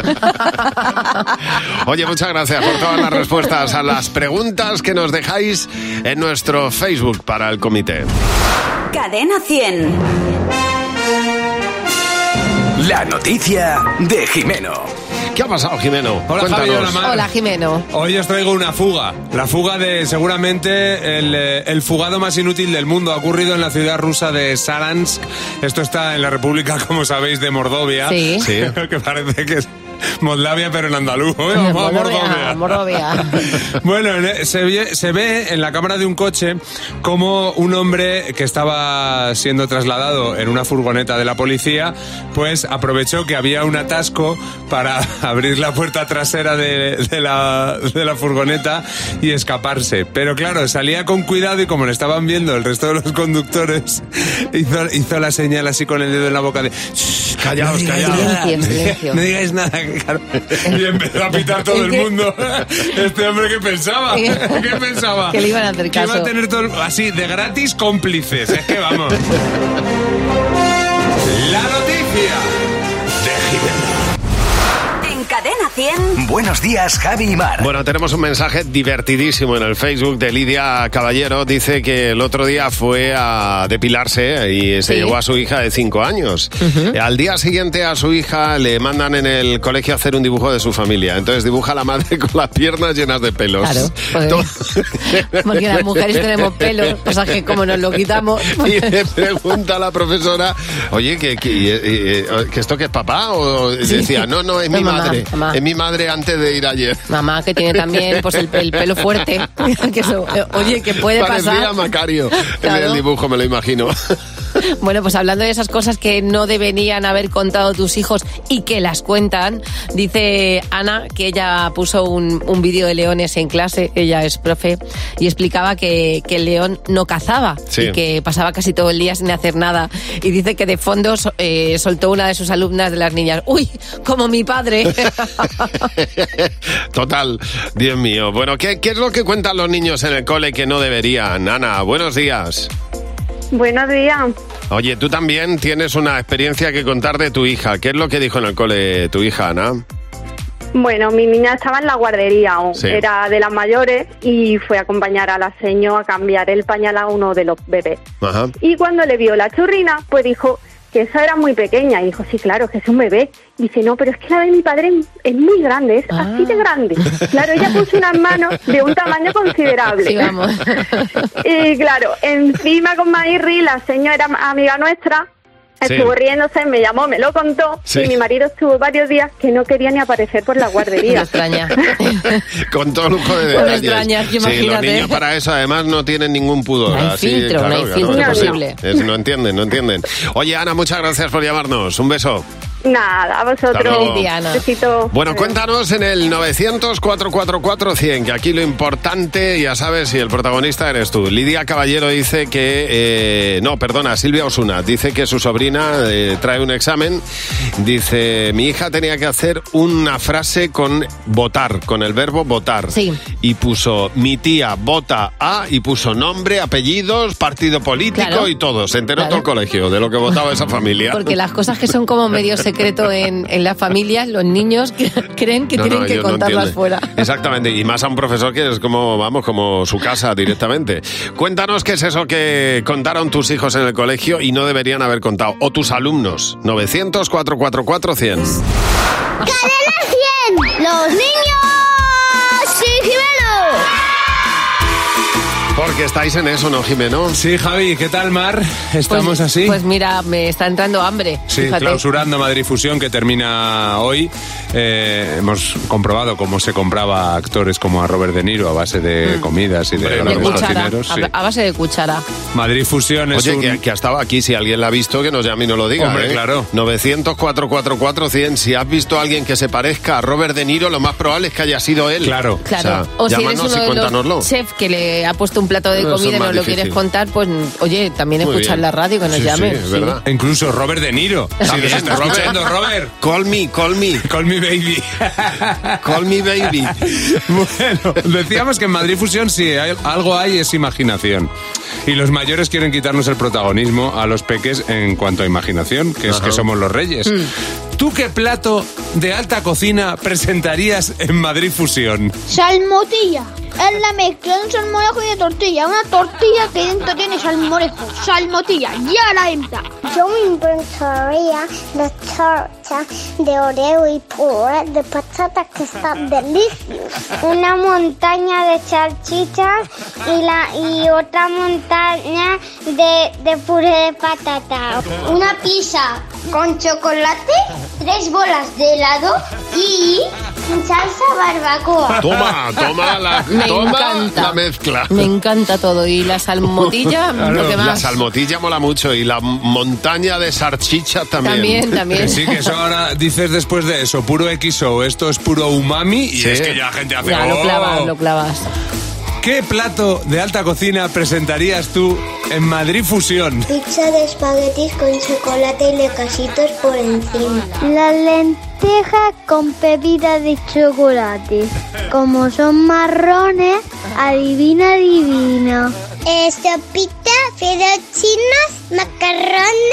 Oye, muchas gracias por todas las respuestas a las preguntas que nos dejáis en nuestro Facebook para el comité. Cadena cien. La noticia de Jimeno. ¿Qué ha pasado, Jimeno? Hola, Javi, hola, Mar. Hola, Jimeno. Hoy os traigo una fuga. La fuga de seguramente el, eh, el fugado más inútil del mundo. Ha ocurrido en la ciudad rusa de Saransk. Esto está en la República, como sabéis, de Mordovia. Sí. Sí. Que parece que es Moldavia, pero en andaluz. Oye, vamos a Mordovia. Mordovia. Bueno, en- se ve, se ve en la cámara de un coche como un hombre que estaba siendo trasladado en una furgoneta de la policía, pues aprovechó que había un atasco para abrir la puerta trasera de, de la, de la furgoneta y escaparse. Pero claro, salía con cuidado y como le estaban viendo el resto de los conductores, hizo, hizo la señal así con el dedo en la boca de... "Shh, Callaos, no digáis callaos". nada, Silencio, silencio. No digáis nada. Claro. Y empezó a pitar todo el mundo. Este hombre, ¿qué pensaba? ¿Qué pensaba? Que le iban a hacer Que iba caso. a tener todo, así, de gratis, cómplices. Es que vamos. La noticia noticia de Jimeno. En Cadena cien. Buenos días, Javi y Mar. Bueno, tenemos un mensaje divertidísimo en el Facebook de Lidia Caballero. Dice que el otro día fue a depilarse y se Sí. llevó a su hija de cinco años. Ujú. Al día siguiente a su hija le mandan en el colegio a hacer un dibujo de su familia. Entonces dibuja a la madre con las piernas llenas de pelos. Claro, pues, Todo- porque las mujeres tenemos pelos, cosas que como nos lo quitamos... Y le pregunta a la profesora, oye, ¿que, que, eh, eh, ¿que esto qué es papá? O Sí. decía, no, no, es No, mi mamá, madre. mamá. Es mi madre antes de ir ayer. Mamá, que tiene también pues el, el pelo fuerte. Que eso, eh, oye, que puede Parecía pasar. Macario Claro. en el dibujo, me lo imagino. Bueno, pues hablando de esas cosas que no deberían haber contado tus hijos y que las cuentan, dice Ana que ella puso un, un vídeo de leones en clase, ella es profe, y explicaba que, que el león no cazaba Sí. y que pasaba casi todo el día sin hacer nada. Y dice que de fondo so- eh, soltó una de sus alumnas de las niñas, ¡uy, como mi padre! Total, Dios mío. Bueno, ¿qué, ¿qué es lo que cuentan los niños en el cole que no deberían? Ana, buenos días. Buenos días. Oye, tú también tienes una experiencia que contar de tu hija. ¿Qué es lo que dijo en el cole tu hija, Ana? Bueno, mi niña estaba en la guardería aún, Sí. era de las mayores y fue a acompañar a la seño a cambiar el pañal a uno de los bebés. Ajá. Y cuando le vio la churrina, pues dijo que esa era muy pequeña. Y dijo, sí, claro, que es un bebé. Y dice, no, pero es que la de mi padre es muy grande, es así de grande. Claro, ella puso unas manos de un tamaño considerable. Sí, vamos. Y claro, encima con Mairri, la señora era amiga nuestra, Sí. estuvo riéndose, me llamó, me lo contó, Sí. y mi marido estuvo varios días que no quería ni aparecer por la guardería. Me extraña. Con todo lujo de Me detalles. extraña, que Sí, los imagínate. niños para eso además no tienen ningún pudor. No hay Así, filtro, claro, no hay claro, filtro es posible. Es- no entienden, no entienden. Oye, Ana, muchas gracias por llamarnos. Un beso. Nada, a Hasta vosotros. luego. Diana. Besito. Bueno, cuéntanos en el novecientos, cuatrocientos cuarenta y cuatro, cien, que aquí lo importante, ya sabes, si el protagonista eres tú. Lidia Caballero dice que... eh, no, perdona, Silvia Osuna. Dice que su sobrina eh, trae un examen. Dice, mi hija tenía que hacer una frase con votar, con el verbo votar. Sí. Y puso, mi tía vota a, y puso nombre, apellidos, partido político Claro. y todo. Se enteró Claro. todo el colegio de lo que votaba esa familia. Porque las cosas que son como medio secreto en, en las familias, los niños que- creen que No, tienen no, que ellos no contarlas entienden. fuera. Exactamente, y más a un profesor que es como, vamos, como su casa directamente. Cuéntanos qué es eso que contaron tus hijos en el colegio y no deberían haber contado, o tus alumnos. novecientos, cuatrocientos cuarenta y cuatro, cien. ¡Cadena cien! ¡Los niños! ¡Sí, Jimeno! Porque estáis en eso, ¿no, Jimeno? Sí, Javi, ¿qué tal, Mar? ¿Estamos Pues- así? Pues mira, me está entrando hambre. Sí, fíjate. clausurando Madrid Fusión, que termina hoy. Eh, hemos comprobado cómo se compraba actores como a Robert De Niro a base de comidas y de Hombre, De grandes cuchara, cocineros. sí. a, a base de cuchara. Madrid Fusión es Oye, un... que, que ha estado aquí, si alguien la ha visto, que nos llame y nos lo diga. Hombre, ¿eh? claro. novecientos, cuatrocientos cuarenta y cuatro, cien. Si has visto a alguien que se parezca a Robert De Niro, lo más probable es que haya sido él. Claro. Claro. O O, sea, si eres llámanos uno y de cuéntanoslo. los chefs que le ha puesto un plato de No, eso comida es y más no lo difícil. quieres contar, pues oye, también Muy escuchar bien. la radio que nos Sí, sí, llamen. es sí. verdad. Incluso Robert De Niro. Si También, nos está Robert. escuchando, Robert. Call me, call me. Call me baby. Call me baby. Bueno, decíamos que en Madrid Fusión si hay, algo hay es imaginación. Y los mayores quieren quitarnos el protagonismo a los peques en cuanto a imaginación, que es Ajá. que somos los reyes. Mm. ¿Tú qué plato de alta cocina presentarías en Madrid Fusión? Salmotilla. Es la mezcla de un salmorejo y de tortilla. Una tortilla que dentro tiene salmorejo. Salmotilla. Ya la entra. Yo me inventaría la torta de oreo y puré de patata que está deliciosa. Una montaña de salchichas y la y otra montaña de, de puré de patata. Una pizza con chocolate, tres bolas de helado y salsa barbacoa. Toma, toma la, Me toma encanta. la mezcla. Me encanta todo. Y la salmotilla, lo que La más. salmotilla mola mucho y la montaña de salchicha también. También, también. Que sí, que eso ahora dices después de eso, puro X O, esto es puro umami y Sí. es que ya la gente hace... Ya, lo "Oh". clavas, lo clavas. ¿Qué plato de alta cocina presentarías tú en Madrid Fusión? Pizza de espaguetis con chocolate y lecasitos por encima. La lenteja con bebida de chocolate. Como son marrones, adivina, adivina. Sopita, fideos chinos, macarrones,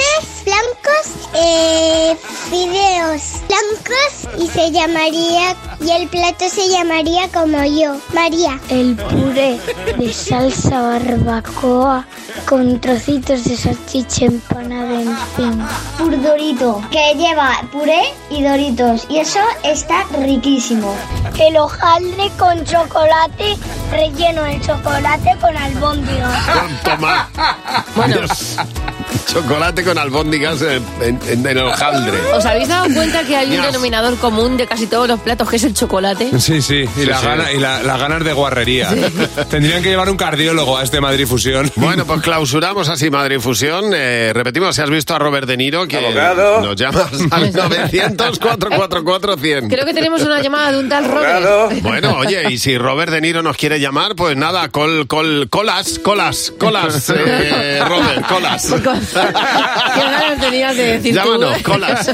blancos, eh, fideos blancos y se llamaría, y el plato se llamaría como yo, María. El puré de salsa barbacoa con trocitos de salchicha empanada encima. Un dorito que lleva puré y doritos y eso está riquísimo. El hojaldre con chocolate relleno de chocolate con albóndigas. Toma. Bueno. Dios. Chocolate con albóndigas en, en, en el hojaldre. ¿Os habéis dado cuenta que hay un denominador común de casi todos los platos, que es el chocolate? Sí, sí, y, Sí, la sí. Gana, y la- las ganas de guarrería. Sí. Tendrían que llevar un cardiólogo a este Madrid Fusión. Bueno, pues clausuramos así Madrid Fusión. Eh, repetimos, si has visto a Robert De Niro, que Abogado. nos llamas al novecientos, cuatrocientos cuarenta y cuatro, cien. Creo que tenemos una llamada de un tal Robert. Bueno, oye, y si Robert De Niro nos quiere llamar, pues nada, col, col, colas, colas, colas, eh, Robert, colas. ¿Qué ganas tenías de decir tú? Llámanos, colas.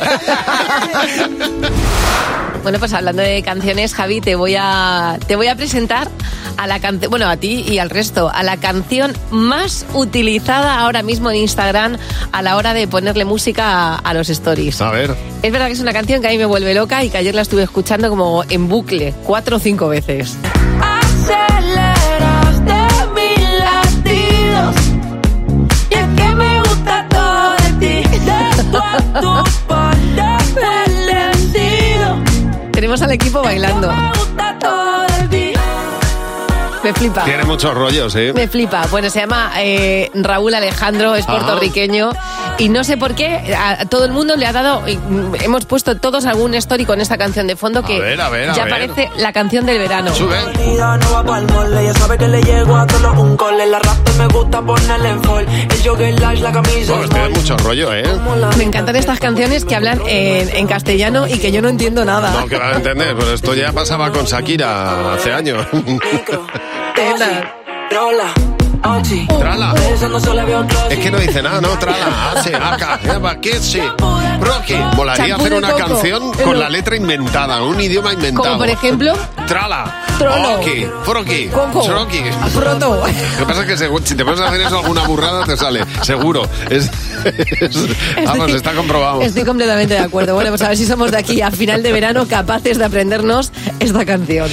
Bueno, pues hablando de canciones, Javi, te voy a te voy a presentar a la canción, bueno, a ti y al resto, a la canción más utilizada ahora mismo en Instagram a la hora de ponerle música a, a los stories. A ver. Es verdad que es una canción que a mí me vuelve loca y que ayer la estuve escuchando como en bucle, cuatro o cinco veces. Aceleraste mis latidos y es que me gusta todo de ti, de tu a tu parte bendecido. Tenemos al equipo bailando. Me gusta todo de ti. Me flipa. Tiene muchos rollos, ¿eh? Me flipa. Bueno, se llama eh, Raúl Alejandro, es Ajá. puertorriqueño. Y no sé por qué a, a todo el mundo le ha dado... y, mm, hemos puesto todos algún story con esta canción de fondo que A ver, a ver, a ya ver. parece la canción del verano. Sube. No va pa'l mole, ella sabe que le llego a solo un cole. La rap me gusta ponerle en fall. El jogger lash, la camisa. Pues tiene mucho rollo, ¿eh? Me encantan estas canciones que hablan en, en castellano y que yo no entiendo nada. No, que van a entender, pues esto ya pasaba con Shakira hace años. Trola, ochi. Trala. Pensando solo había un Es que no dice nada, ¿no? Trala, hace, acá, eva, que sí. Rocky. Molaría Champú hacer de una coco. canción con la letra inventada, un idioma inventado. Como por ejemplo... Trala. Trolo. Oki. Froki. Coco. Chroki. Froto. Lo que pasa es que seguro- si te pones a hacer eso, alguna burrada te sale. Seguro. Es, es- vamos, está comprobado. Estoy completamente de acuerdo. Bueno, pues a ver si somos de aquí a final de verano capaces de aprendernos esta canción.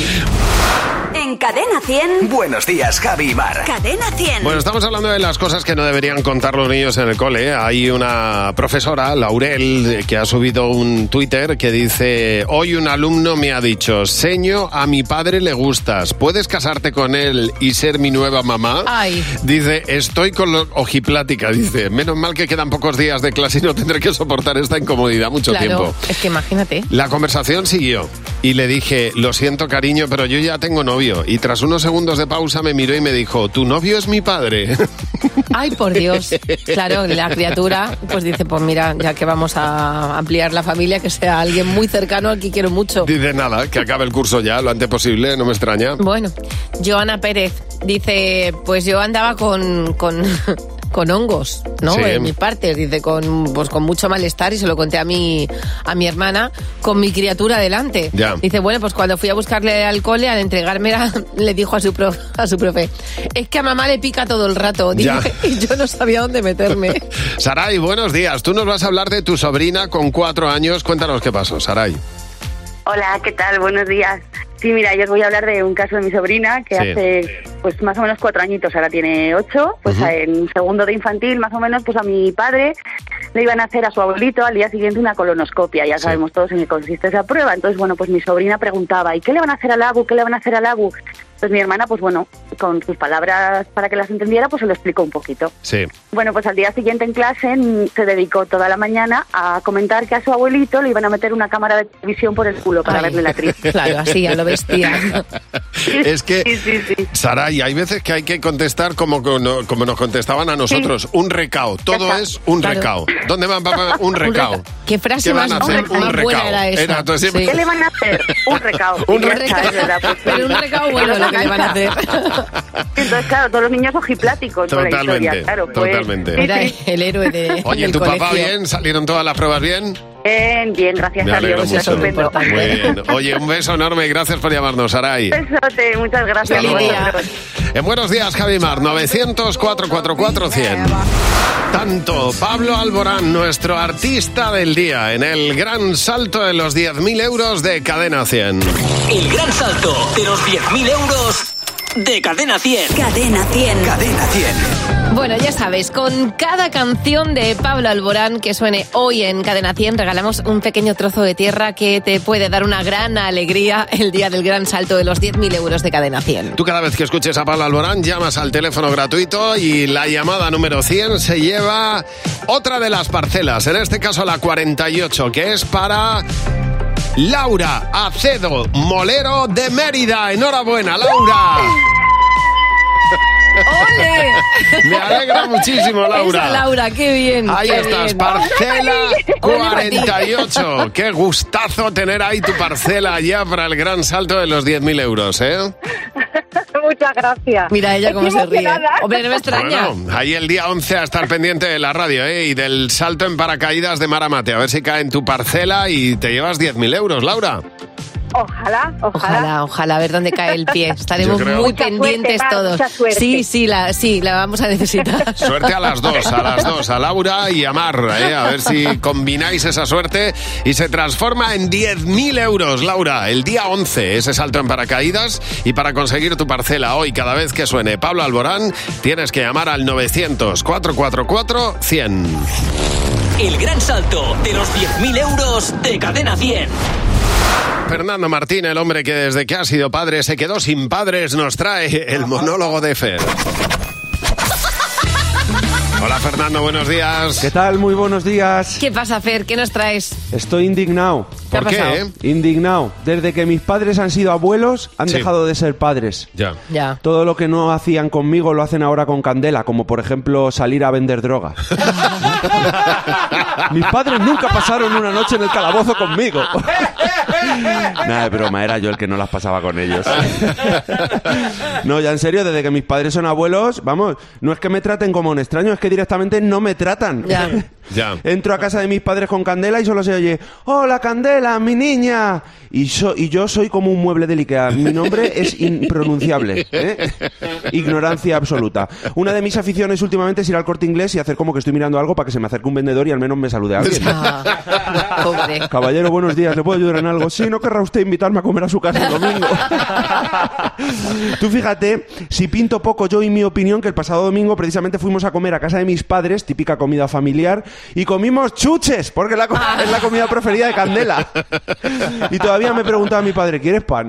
En Cadena cien. Buenos días, Javi y Mar. Cadena cien. Bueno, estamos hablando de las cosas que no deberían contar los niños en el cole. Hay una profesora, Laurel, que ha subido un Twitter que dice: hoy un alumno me ha dicho, seño, a mi padre le gustas, ¿puedes casarte con él y ser mi nueva mamá? Ay. Dice, estoy con los ojiplática, dice, menos mal que quedan pocos días de clase y no tendré que soportar esta incomodidad mucho Claro, tiempo. es que imagínate. La conversación siguió y le dije, lo siento cariño, pero yo ya tengo novio. Y tras unos segundos de pausa me miró y me dijo, ¿tu novio es mi padre? Ay, por Dios. Claro, la criatura pues dice, pues mira, ya que vamos a ampliar la familia, que sea alguien muy cercano al que quiero mucho. Dice nada, que acabe el curso ya, lo antes posible, no me extraña. Bueno, Joana Pérez dice, pues yo andaba con... con con hongos, ¿no? Sí. En mis partes, dice, con pues con mucho malestar y se lo conté a mi a mi hermana con mi criatura delante. Ya. Dice, bueno, pues cuando fui a buscarle al cole, al entregármela, le dijo a su profe, a su profe, es que a mamá le pica todo el rato, dice, Ya. y yo no sabía dónde meterme. Saray, buenos días. Tú nos vas a hablar de tu sobrina con cuatro años. Cuéntanos qué pasó, Saray. Hola, ¿qué tal? Buenos días. Sí, mira, yo os voy a hablar de un caso de mi sobrina que Sí. hace pues más o menos cuatro añitos, ahora tiene ocho, pues Ujú. en segundo de infantil más o menos, pues a mi padre le iban a hacer a su abuelito al día siguiente una colonoscopia, ya sabemos todos en qué consiste esa prueba. Entonces, bueno, pues mi sobrina preguntaba, ¿y qué le van a hacer al Abu? ¿Qué le van a hacer al Abu? Pues mi hermana, pues bueno, con sus palabras para que las entendiera, pues se lo explicó un poquito. Sí. Bueno, pues al día siguiente en clase mm, se dedicó toda la mañana a comentar que a su abuelito le iban a meter una cámara de televisión por el culo para Ay. verle la tripa. Claro, así, a lo bestia. Es que, Saray, hay veces que hay que contestar como, como como nos contestaban a nosotros. Un recao. Todo está. es un Claro. recao. ¿Dónde van, papá? Un recao. ¿Qué frase van más, a hacer? más Un recao. buena era esa? Era todo siempre- ¿Qué le van a hacer? Un recao. Un Y ya recao. está, es verdad, pues, Pero un recao bueno lo que le van a hacer. Entonces, claro, todos los niños ojipláticos con la Totalmente, historia. Claro, pues, totalmente. sí, Era sí. el héroe de, Oye, del ¿tu colegio. papá bien? ¿Salieron todas las pruebas bien? Bien, bien, gracias Me a alegro Dios. mucho. estupendo. Muy bien. Oye, un beso enorme y gracias por llamarnos, Saray. Besote, muchas gracias. Hasta luego. vosotros. En Buenos Días, Javi Mar, novecientos, cuatrocientos cuarenta y cuatro, cien. Tanto Pablo Alborán, nuestro artista del día, en el gran salto de los diez mil euros de Cadena cien. El gran salto de los diez mil euros de Cadena cien. Cadena cien. Cadena cien. Bueno, ya sabes, con cada canción de Pablo Alborán que suene hoy en Cadena cien, regalamos un pequeño trozo de tierra que te puede dar una gran alegría el día del gran salto de los diez mil euros de Cadena cien. Tú cada vez que escuches a Pablo Alborán llamas al teléfono gratuito y la llamada número cien se lleva otra de las parcelas, en este caso la cuarenta y ocho, que es para Laura Acedo Molero de Mérida. Enhorabuena, Laura. ¡Ole! Me alegra muchísimo, Laura. Esa Laura, qué bien. Ahí qué estás, bien. parcela cuarenta y ocho. Qué gustazo tener ahí tu parcela ya para el gran salto de los diez mil euros, ¿eh? Muchas gracias. Mira ella cómo Estoy se ríe. emocionada. Hombre, no me extraña. Bueno, ahí el día once a estar pendiente de la radio, ¿eh? Y del salto en paracaídas de Maramate. A ver si cae en tu parcela y te llevas diez mil euros, Laura. Ojalá, ojalá. Ojalá, ojalá, a ver dónde cae el pie. Estaremos Yo creo- muy Mucha pendientes suerte, todos. mucha suerte. Sí, sí, la, sí, la vamos a necesitar. Suerte a las dos, a las dos, a Laura y a Mar, ¿eh? A ver si combináis esa suerte y se transforma en diez mil euros, Laura. El día once, ese salto en paracaídas. Y para conseguir tu parcela hoy, cada vez que suene Pablo Alborán, tienes que llamar al novecientos, cuatrocientos cuarenta y cuatro, cien. El gran salto de los diez mil euros de Cadena cien. Fernando Martín, el hombre que desde que ha sido padre se quedó sin padres, nos trae el monólogo de Fer. Hola Fernando, buenos días. ¿Qué tal? Muy buenos días. ¿Qué pasa, Fer? ¿Qué nos traes? Estoy indignado. ¿Qué ha ¿Por qué? pasado? eh? Indignado. Desde que mis padres han sido abuelos, han Sí. dejado de ser padres. Ya. Ya. Todo lo que no hacían conmigo lo hacen ahora con Candela, como por ejemplo salir a vender droga. Mis padres nunca pasaron una noche en el calabozo conmigo. Nada, de broma, era yo el que no las pasaba con ellos. No, ya en serio, desde que mis padres son abuelos, vamos, no es que me traten como un extraño, es que directamente no me tratan. Ya. Ya. Entro a casa de mis padres con Candela y solo se oye, ¡hola Candela, mi niña! Y, so- y yo soy como un mueble del Ikea. Mi nombre es impronunciable, ¿eh? Ignorancia absoluta. Una de mis aficiones últimamente es ir al Corte Inglés y hacer como que estoy mirando algo para que se me acerque un vendedor y al menos me salude a alguien. Ah, pobre. Caballero, buenos días, ¿le puedo ayudar en algo? Sí, ¿no querrá usted invitarme a comer a su casa el domingo? Tú fíjate, si pinto poco yo y mi opinión, que el pasado domingo precisamente fuimos a comer a casa de mis padres, típica comida familiar, y comimos chuches, porque la co- es la comida preferida de Candela. Y todavía me preguntaba mi padre, ¿quieres pan?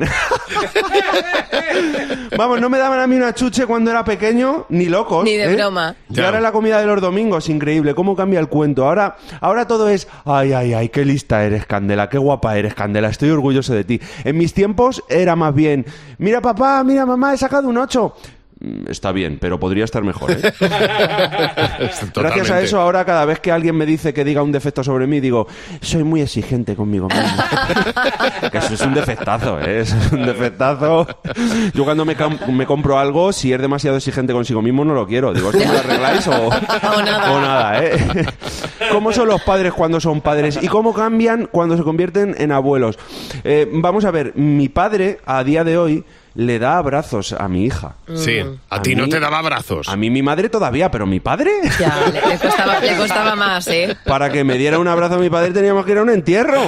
Vamos, no me daban a mí una chuche cuando era pequeño, ni locos. Ni de ¿eh? broma. Y ahora es la comida de los domingos, increíble, cómo cambia el cuento. Ahora, ahora todo es, ay, ay, ay, qué lista eres, Candela, qué guapa eres, Candela, estoy orgulloso de ti. En mis tiempos era más bien, mira papá, mira mamá, he sacado un ocho. Mm, Está bien, pero podría estar mejor, ¿eh? Gracias a eso, ahora cada vez que alguien me dice que diga un defecto sobre mí, digo, soy muy exigente conmigo mismo. Que eso es un defectazo, ¿eh? Eso es un defectazo. Yo cuando me, cam- me compro algo, si es demasiado exigente consigo mismo, no lo quiero. Digo, ¿esto me lo arregláis o, O nada. o nada, eh? ¿Cómo son los padres cuando son padres? ¿Y cómo cambian cuando se convierten en abuelos? Eh, vamos a ver, mi padre, a día de hoy, le da abrazos a mi hija. Sí, a, ti no mí- te daba abrazos. A mí mi madre todavía, pero mi padre... Ya, le, le costaba, le costaba más, ¿eh? Para que me diera un abrazo a mi padre teníamos que ir a un entierro.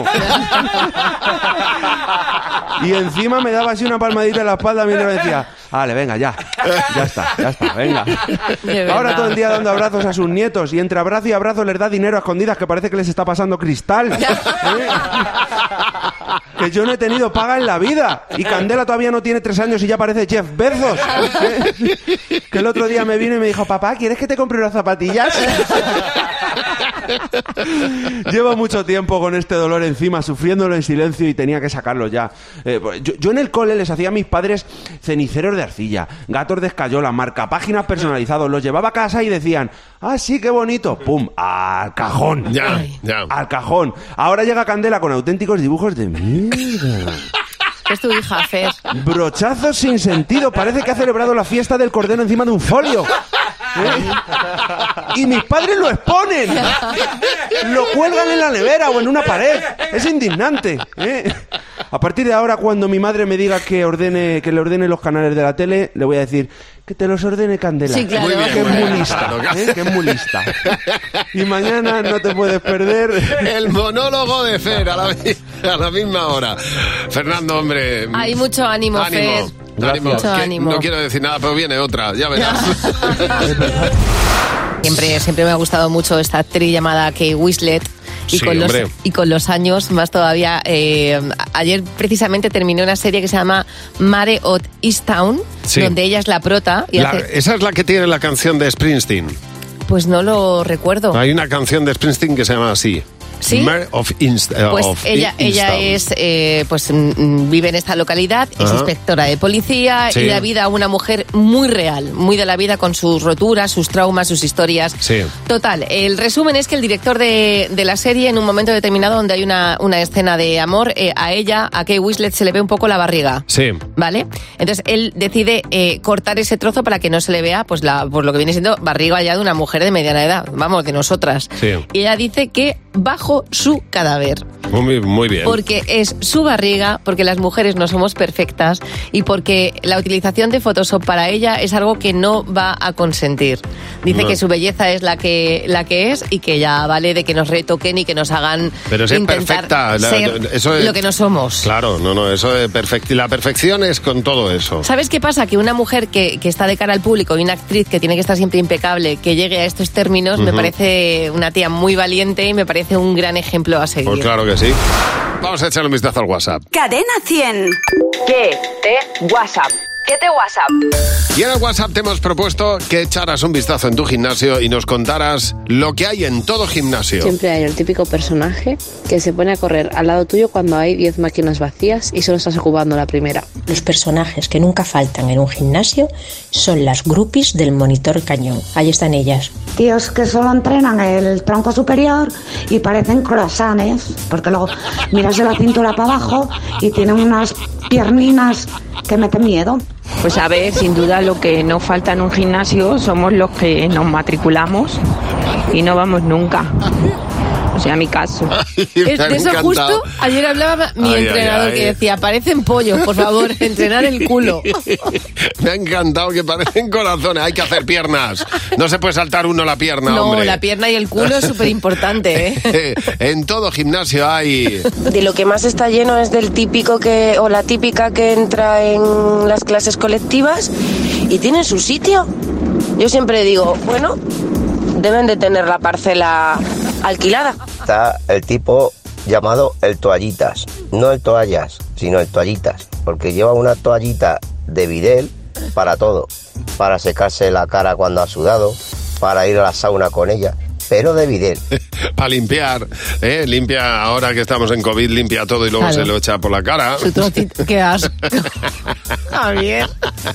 Y encima me daba así una palmadita en la espalda mientras me decía, vale, venga, ya, ya está, ya está, venga. De Ahora verdad. todo el día dando abrazos a sus nietos y entre abrazo y abrazo les da dinero a escondidas que parece que les está pasando cristal. ¿Eh? Que yo no he tenido paga en la vida. Y Candela todavía no tiene tres años y ya parece Jeff Bezos. ¿Eh? Que el otro día me vino y me dijo, papá, ¿quieres que te compre unas zapatillas? Llevo mucho tiempo con este dolor encima, sufriéndolo en silencio y tenía que sacarlo ya. Eh, yo, yo en el cole les hacía a mis padres ceniceros de arcilla, gatos de escayola, marcapáginas personalizados. Los llevaba a casa y decían, ah, sí, qué bonito. ¡Pum! Al cajón. Ya, ya. Al cajón. Ahora llega Candela con auténticos dibujos de mierda. Es tu hija, Fer. Brochazos sin sentido. Parece que ha celebrado la fiesta del cordero encima de un folio. Y mis padres lo exponen. Lo cuelgan en la nevera o en una pared. Es indignante, ¿eh? A partir de ahora, cuando mi madre me diga que ordene, que le ordene los canales de la tele, le voy a decir que te los ordene Candela. Sí, claro. Muy bien, que es muy lista, ¿eh? Que es muy lista. Y mañana no te puedes perder el monólogo de Fer a la, a la misma hora. Fernando, hombre. Hay mucho ánimo, ánimo. Fer. Ánimo. Mucho Que ánimo. No quiero decir nada, pero viene otra, ya verás. Siempre, siempre me ha gustado mucho esta actriz llamada Kate Winslet. Y, Sí, con los, hombre. y con los años, más todavía. Eh, ayer precisamente terminé una serie que se llama Mare of Easttown, Sí. donde ella es la prota. Y La- hace, esa es la que tiene la canción de Springsteen. pues no lo recuerdo. Hay una canción de Springsteen que se llama así. ¿Sí? Mare of Inst eh, Pues of ella, I- ella Easttown. es, eh, pues mm, vive en esta localidad, es Ajá. inspectora de policía Sí. y da vida a una mujer muy real, muy de la vida con sus roturas, sus traumas, sus historias. Sí. Total, el resumen es que el director de, de la serie, en un momento determinado donde hay una, una escena de amor, eh, a ella, a Kate Winslet, se le ve un poco la barriga. Sí. ¿Vale? Entonces él decide eh, cortar ese trozo para que no se le vea, pues, la, pues lo que viene siendo barriga ya de una mujer de mediana edad, vamos, de nosotras. Sí. Y ella dice que bajo su cadáver. Muy, muy bien. Porque es su barriga, porque las mujeres no somos perfectas y porque la utilización de Photoshop para ella es algo que no va a consentir. Dice No. que su belleza es la que la que es y que ya vale de que nos retoquen y que nos hagan Pero es intentar perfecta. la- ser eso es- lo que no somos. Claro, no, no, eso es perfecto. Y la perfección es con todo eso. ¿Sabes qué pasa? Que una mujer que, que está de cara al público y una actriz que tiene que estar siempre impecable, que llegue a estos términos, me Ujú. parece una tía muy valiente y me parece un gran ejemplo a seguir. Pues claro que sí. Vamos a echarle un vistazo al WhatsApp. Cadena cien. ¿Qué te WhatsApp? ¿Qué te WhatsApp? Y en el WhatsApp te hemos propuesto que echaras un vistazo en tu gimnasio y nos contaras lo que hay en todo gimnasio. Siempre hay el típico personaje que se pone a correr al lado tuyo cuando hay diez máquinas vacías y solo estás ocupando la primera. Los personajes que nunca faltan en un gimnasio son las groupies del monitor cañón. Ahí están ellas. Tíos que solo entrenan el tronco superior y parecen croissants, porque luego miras de la cintura para abajo y tienen unas pierninas que meten miedo. Pues a ver, sin duda lo que no falta en un gimnasio somos los que nos matriculamos y no vamos nunca. O sea, mi caso. Es de eso justo, ayer hablaba mi Ay, entrenador ay, ay. que decía, parecen pollos, por favor, entrenar el culo. Me ha encantado que parecen corazones. Hay que hacer piernas. No se puede saltar uno la pierna, No, hombre. la pierna y el culo es súper importante, ¿eh? En todo gimnasio hay... De lo que más está lleno es del típico que o la típica que entra en las clases colectivas y tiene su sitio. Yo siempre digo, bueno, deben de tener la parcela alquilada. Está el tipo llamado el toallitas, no el toallas, sino el toallitas, porque lleva una toallita de bidel para todo, para secarse la cara cuando ha sudado, para ir a la sauna con ella, pero de bidel. Para limpiar, ¿eh? Limpia, ahora que estamos en COVID, limpia todo y luego Claro. se lo echa por la cara. Su trocito, qué asco. Javier.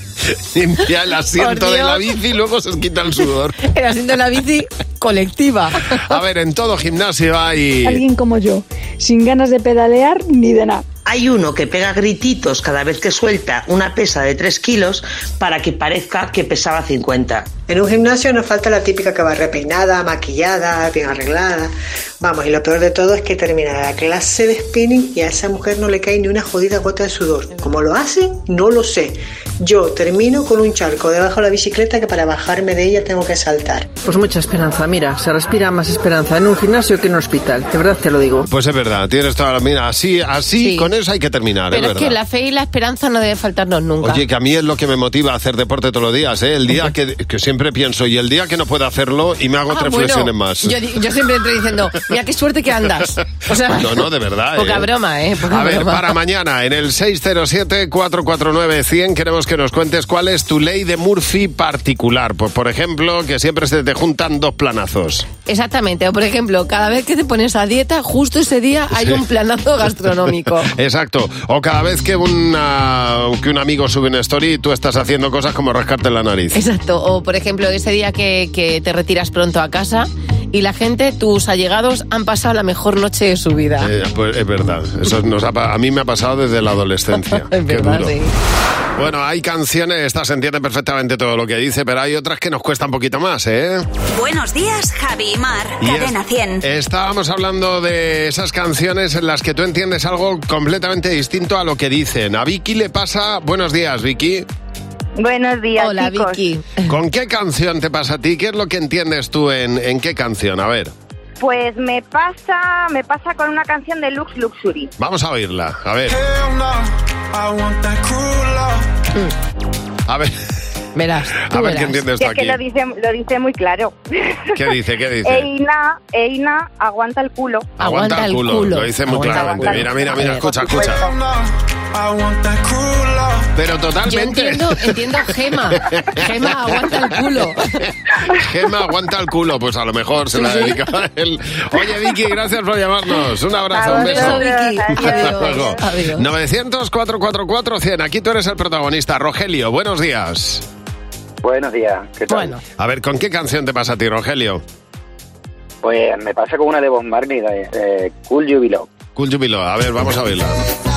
Limpia el asiento Por de la Dios. bici y luego se quita el sudor. El asiento de la bici colectiva. A ver, en todo gimnasio hay... Alguien como yo, sin ganas de pedalear ni de nada. Hay uno que pega grititos cada vez que suelta una pesa de tres kilos para que parezca que pesaba cincuenta. En un gimnasio nos falta la típica que va repeinada, maquillada, bien arreglada. Vamos, y lo peor de todo es que termina la clase de spinning y a esa mujer no le cae ni una jodida gota de sudor. ¿Cómo lo hace? No lo sé. Yo termino con un charco debajo de la bicicleta que para bajarme de ella tengo que saltar. Pues mucha esperanza, mira, se respira más esperanza en un gimnasio que en un hospital, de verdad te lo digo. Pues es verdad, tienes toda la... Mira, así, así Sí. con eso hay que terminar, Pero es es verdad. que la fe y la esperanza no deben faltarnos nunca. Oye, que a mí es lo que me motiva a hacer deporte todos los días, ¿eh? El día que, que siempre pienso, y el día que no puedo hacerlo, y me hago Ah, tres bueno, flexiones más. Yo, di- yo siempre entro diciendo, mira qué suerte que andas. O sea, No, no, de verdad. poca ¿eh? broma, ¿eh? Poca A ver, broma. para mañana, en el seis cero siete, cuatro cuatro nueve, cien, queremos que nos cuentes cuál es tu ley de Murphy particular. Pues, por ejemplo, que siempre se te juntan dos planazos. Exactamente. O, por ejemplo, cada vez que te pones a dieta, justo ese día hay Sí. un planazo gastronómico. Exacto. O cada vez que, una, que un amigo sube una story, tú estás haciendo cosas como rascarte la nariz. Exacto. O, por ejemplo, ese día que, que te retiras pronto a casa y la gente, tus allegados, han pasado la mejor noche de su vida. Eh, pues es verdad, eso nos ha, pa- a mí me ha pasado desde la adolescencia. Es Qué verdad, duro. sí. Bueno, hay canciones, estas se entiende perfectamente todo lo que dice, pero hay otras que nos cuesta un poquito más, ¿eh? Buenos días, Javi y Mar. Y Cadena es- cien. Estábamos hablando de esas canciones en las que tú entiendes algo completamente distinto a lo que dicen. A Vicky le pasa... Buenos días, Vicky. Buenos días, Hola, chicos. Vicky. ¿Con qué canción te pasa a ti? ¿Qué es lo que entiendes tú en, en qué canción? A ver, Pues me pasa, me pasa con una canción de Lux Luxury. vamos a oírla. A ver. A ver. Verás, tú A ver verás. qué entiendes Que tú es que aquí. lo dice, lo dice muy claro. ¿Qué dice? ¿Qué dice? Eina, Eina, aguanta el culo. Aguanta el culo. Lo dice muy Aguanta, claramente. aguanta. Mira, mira, mira, A ver, escucha, por escucha. Pero Yo totalmente. entiendo, entiendo Gema. Gema, aguanta el culo. Gema aguanta el culo, pues a lo mejor se Sí, la sí. dedicaba a él. Oye, Vicky, gracias por llamarnos. Un abrazo, un beso. Beso, Vicky. Hasta Adiós. luego. Adiós. novecientos, cuatrocientos cuarenta y cuatro, cien. Aquí tú eres el protagonista. Rogelio, buenos días. Buenos días, ¿qué tal? Bueno. A ver, ¿con qué canción te pasa a ti, Rogelio? Pues me pasa con una de Bob Marley, de, de Cool You Be Love. Cool Jubilo. A ver, vamos a oírla.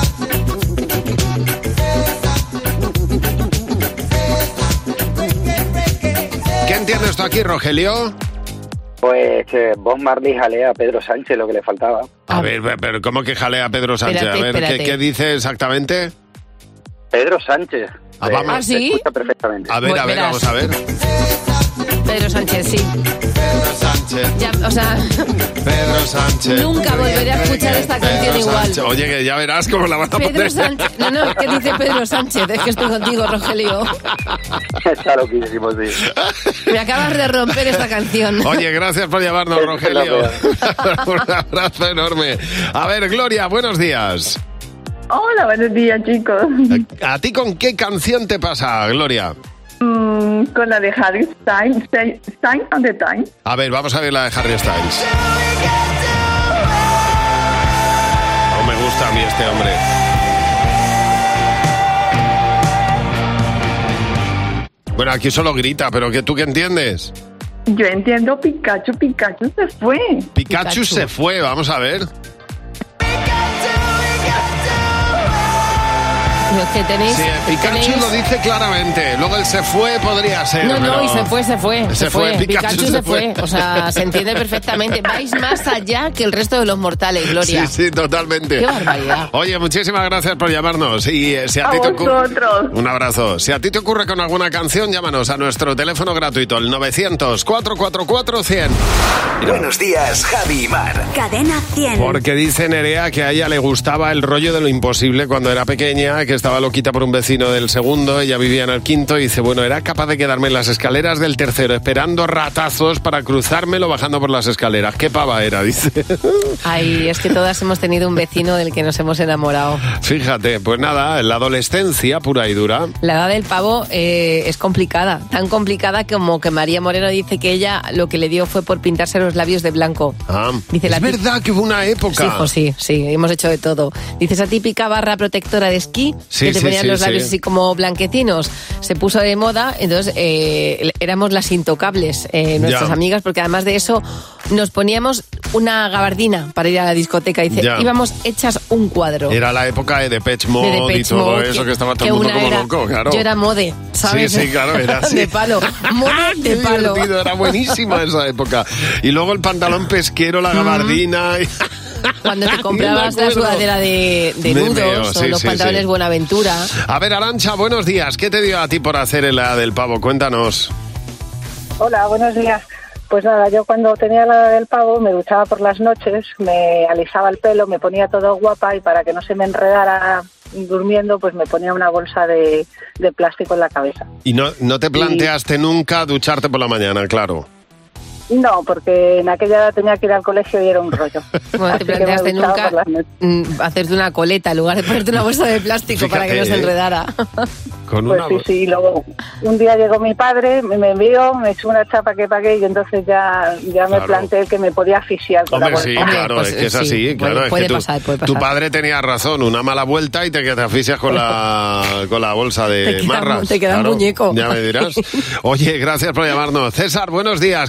¿Qué entiendes tú aquí, Rogelio? Pues eh, Bob Marley jalea a Pedro Sánchez, lo que le faltaba. A ver, pero ¿cómo que jalea a Pedro Sánchez? Espérate, a ver, ¿qué, espérate. qué dice exactamente? Pedro Sánchez. Ah, vamos. Eh, ¿Ah, se sí? escucha perfectamente. A ver, Pues a ver, verás. vamos a ver. Pedro Sánchez, sí. Pedro Sánchez. Ya, o sea, Pedro Sánchez. nunca volveré a escuchar esta canción Pedro igual. Sánchez. Oye, que ya verás cómo la vas a Pedro poner. Sánchez. No, no, ¿qué dice Pedro Sánchez? Es que estoy contigo, Rogelio. Está loquísimo, sí. Me acabas de romper esta canción. Oye, gracias por llamarnos, Es Rogelio. la Un abrazo enorme. A ver, Gloria, buenos días. Hola, buenos días, chicos. ¿A ti con qué canción te pasa, Gloria? Mm, con la de Harry Styles, Stay- Sign of the Time. A ver, vamos a ver la de Harry Styles. No me gusta a mí este hombre. Bueno, aquí solo grita, pero ¿qué, ¿tú qué entiendes? Yo entiendo Pikachu, Pikachu se fue. Pikachu, Pikachu. se fue, vamos a ver. Los que tenéis, Sí, Pikachu tenéis- lo dice claramente. Luego el se fue podría ser. No, no, pero- y se fue, se fue. Se fue, Pikachu se fue. O sea, se entiende perfectamente. Vais más allá que el resto de los mortales, Gloria. Sí, sí, totalmente. Qué barbaridad. Oye, muchísimas gracias por llamarnos. Y eh, si a, A ti te ocurre... vosotros. Un abrazo. Si a ti te ocurre con alguna canción, llámanos a nuestro teléfono gratuito, el novecientos, cuatrocientos cuarenta y cuatro, cien. Buenos días, Javi y Mar. Cadena cien. Porque dice Nerea que a ella le gustaba el rollo de lo imposible cuando era pequeña, que estaba loquita por un vecino del segundo, ella vivía en el quinto y dice, bueno, era capaz de quedarme en las escaleras del tercero esperando ratazos para cruzármelo bajando por las escaleras. Qué pava era, dice. Ay, es que todas hemos tenido un vecino del que nos hemos enamorado. Fíjate, pues nada, en la adolescencia pura y dura. La edad del pavo eh, es complicada, tan complicada como que María Moreno dice que ella lo que le dio fue por pintarse los labios de blanco. Ah, Dice es la tip- verdad que hubo una época. Sí, hijo, sí, sí, hemos hecho de todo. Dice esa típica barra protectora de esquí Sí, que te sí, ponían sí, los labios sí. así como blanquecinos. Se puso de moda, entonces eh, éramos las intocables, eh, nuestras Ya. amigas, porque además de eso nos poníamos una gabardina para ir a la discoteca. Dice, Ya. íbamos hechas un cuadro. Era la época de Depeche Mode de y Depeche todo Mode, eso, que estaba todo que el mundo una como era- loco, claro. Yo era mode, ¿sabes? Sí, sí, claro, era así. De palo. Mode Qué de palo. divertido, era buenísima esa época. Y luego el pantalón pesquero, la gabardina. y- Cuando te comprabas Me la acuerdo. sudadera de, de Me nudos meo, o sí, los sí, pantalones sí. Buenaventura. A ver, Arantxa, buenos días. ¿Qué te dio a ti por hacer la del pavo? Cuéntanos. Hola, buenos días. Pues nada, yo cuando tenía la del pavo me duchaba por las noches, me alisaba el pelo, me ponía todo guapa y para que no se me enredara durmiendo, pues me ponía una bolsa de, de plástico en la cabeza. Y no, no te planteaste nunca ducharte por la mañana, claro. No, porque en aquella edad tenía que ir al colegio y era un rollo. Bueno, Así te que me planteaste duchaba nunca por las noches. mm, hacerte una coleta en lugar de ponerte una bolsa de plástico para que no Fíjate, se ¿eh? enredara. Con Pues una sí, bolsa. sí, y luego un día llegó mi padre, me, me envió, me echó una chapa que pagué y entonces ya, ya me Claro. planteé que me podía asfixiar con la Hombre, bolsa. sí, claro, pues, es que es sí, así, puede- claro. es puede que tu, pasar, puede tu pasar. padre tenía razón, una mala vuelta y te, que te asfixias con la, con la bolsa de Te queda- marras. te queda un claro, muñeco. Ya me dirás. Oye, gracias por llamarnos. César, buenos días. ¿Qué te pasó a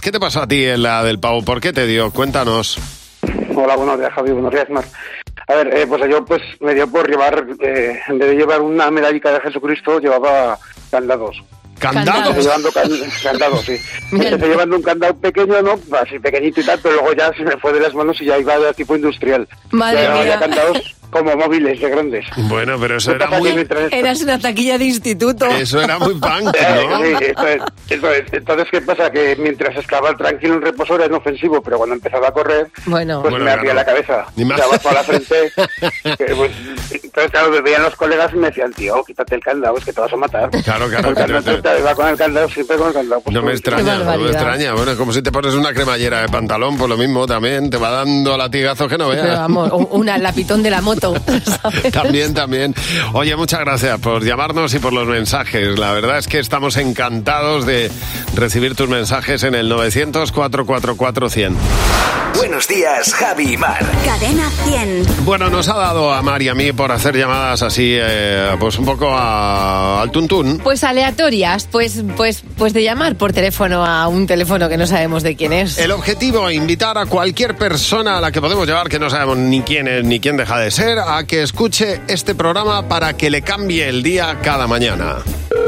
a ti en la del pavo? ¿Por qué te dio? Cuéntanos. Hola, buenos días, Javi, buenos días, Mar. A ver, eh, pues yo pues me dio por llevar, eh, en vez de llevar una medallica de Jesucristo, llevaba candados. ¿Candados? Empecé llevando can, candados, sí. Empecé llevando un candado pequeño, ¿no? Así pequeñito y tal, pero luego ya se me fue de las manos y ya iba de tipo industrial. Madre ya mía. había candados como móviles de grandes. Bueno, pero eso era muy... Eras una taquilla de instituto. Eso era muy punk, ¿no? Sí, eso es, eso es. Entonces, ¿qué pasa? Que mientras estaba tranquilo en reposo era inofensivo, pero cuando empezaba a correr, bueno, pues bueno, me claro. ardía la cabeza. Ni más. Me abajo a la frente. que, pues, entonces, claro, me veían los colegas y me decían, tío, quítate el candado, es que te vas a matar. Claro, claro. Porque Pero, no te va con el candado, siempre con el candado. Pues, no me extraña, no me extraña. Bueno, es como si te pones una cremallera de pantalón, pues lo mismo también, te va dando latigazos que no veas. Pero vamos, una lapitón de la moto, ¿sabes? También, también. Oye, muchas gracias por llamarnos y por los mensajes. La verdad es que estamos encantados de recibir tus mensajes en el novecientos, cuatrocientos cuarenta y cuatro, cien. Buenos días, Javi y Mar. Cadena cien. Bueno, nos ha dado a Mar y a mí por hacer llamadas así, eh, pues un poco a, al tuntún. Pues aleatorias, pues, pues, pues de llamar por teléfono a un teléfono que no sabemos de quién es. El objetivo, invitar a cualquier persona a la que podemos llevar, que no sabemos ni quién es ni quién deja de ser, a que escuche este programa para que le cambie el día cada mañana.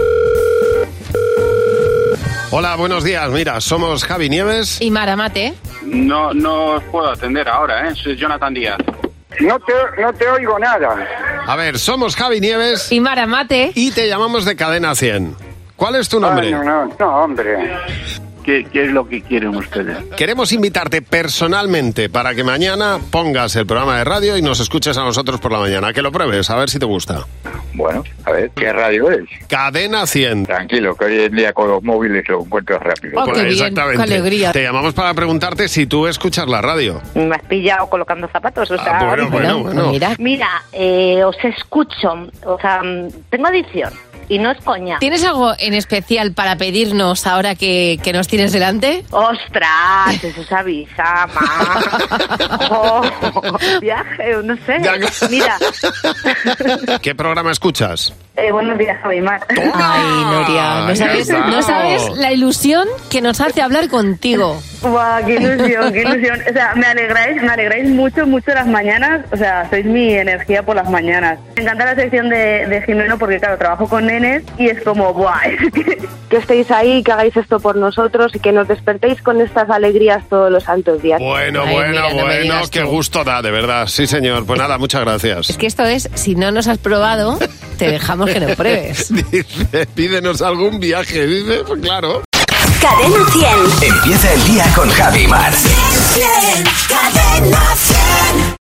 Hola, buenos días. Mira, somos Javi Nieves. Y Mara Mate. No, no os puedo atender ahora, ¿eh? Soy Jonathan Díaz. No te, no te oigo nada. A ver, somos Javi Nieves. Y Mara Mate. Y te llamamos de Cadena cien. ¿Cuál es tu nombre? Ay, no, no, no, hombre. ¿Qué, ¿Qué es lo que quieren ustedes? Queremos invitarte personalmente para que mañana pongas el programa de radio y nos escuches a nosotros por la mañana. Que lo pruebes, a ver si te gusta. Bueno, a ver, ¿qué radio es? Cadena cien. Tranquilo, que hoy en día con los móviles lo encuentras rápido. Oh, qué bien, exactamente. qué alegría. Te llamamos para preguntarte si tú escuchas la radio. Me has pillado colocando zapatos, o sea... Ah, bueno, bueno, bueno. Mira, mira eh, os escucho, o sea, tengo adicción. Y no es coña. ¿Tienes algo en especial para pedirnos ahora que, que nos tienes delante? ¡Ostras! Eso se avisa, ma. Oh, viaje, no sé. Mira. ¿Qué programa escuchas? Eh, buenos días, Javi Mar. Ay, Nuria, no sabes, no sabes la ilusión que nos hace hablar contigo. Guau, qué ilusión, qué ilusión. O sea, me alegráis, me alegráis mucho, mucho las mañanas. O sea, sois mi energía por las mañanas. Me encanta la sección de, de Jimeno porque, claro, trabajo con nenes y es como, guau, es que, que estéis ahí, que hagáis esto por nosotros y que nos despertéis con estas alegrías todos los santos días. Bueno, Ay, bueno, mira, no me bueno, digas qué tú. gusto da, de verdad. Sí, señor. Pues nada, muchas gracias. Es que esto es, si no nos has probado, te dejamos que lo pruebes. Dice, pídenos algún viaje, dice, pues claro. Cadena cien. Empieza el día con Javi y Mar. Cadena cien.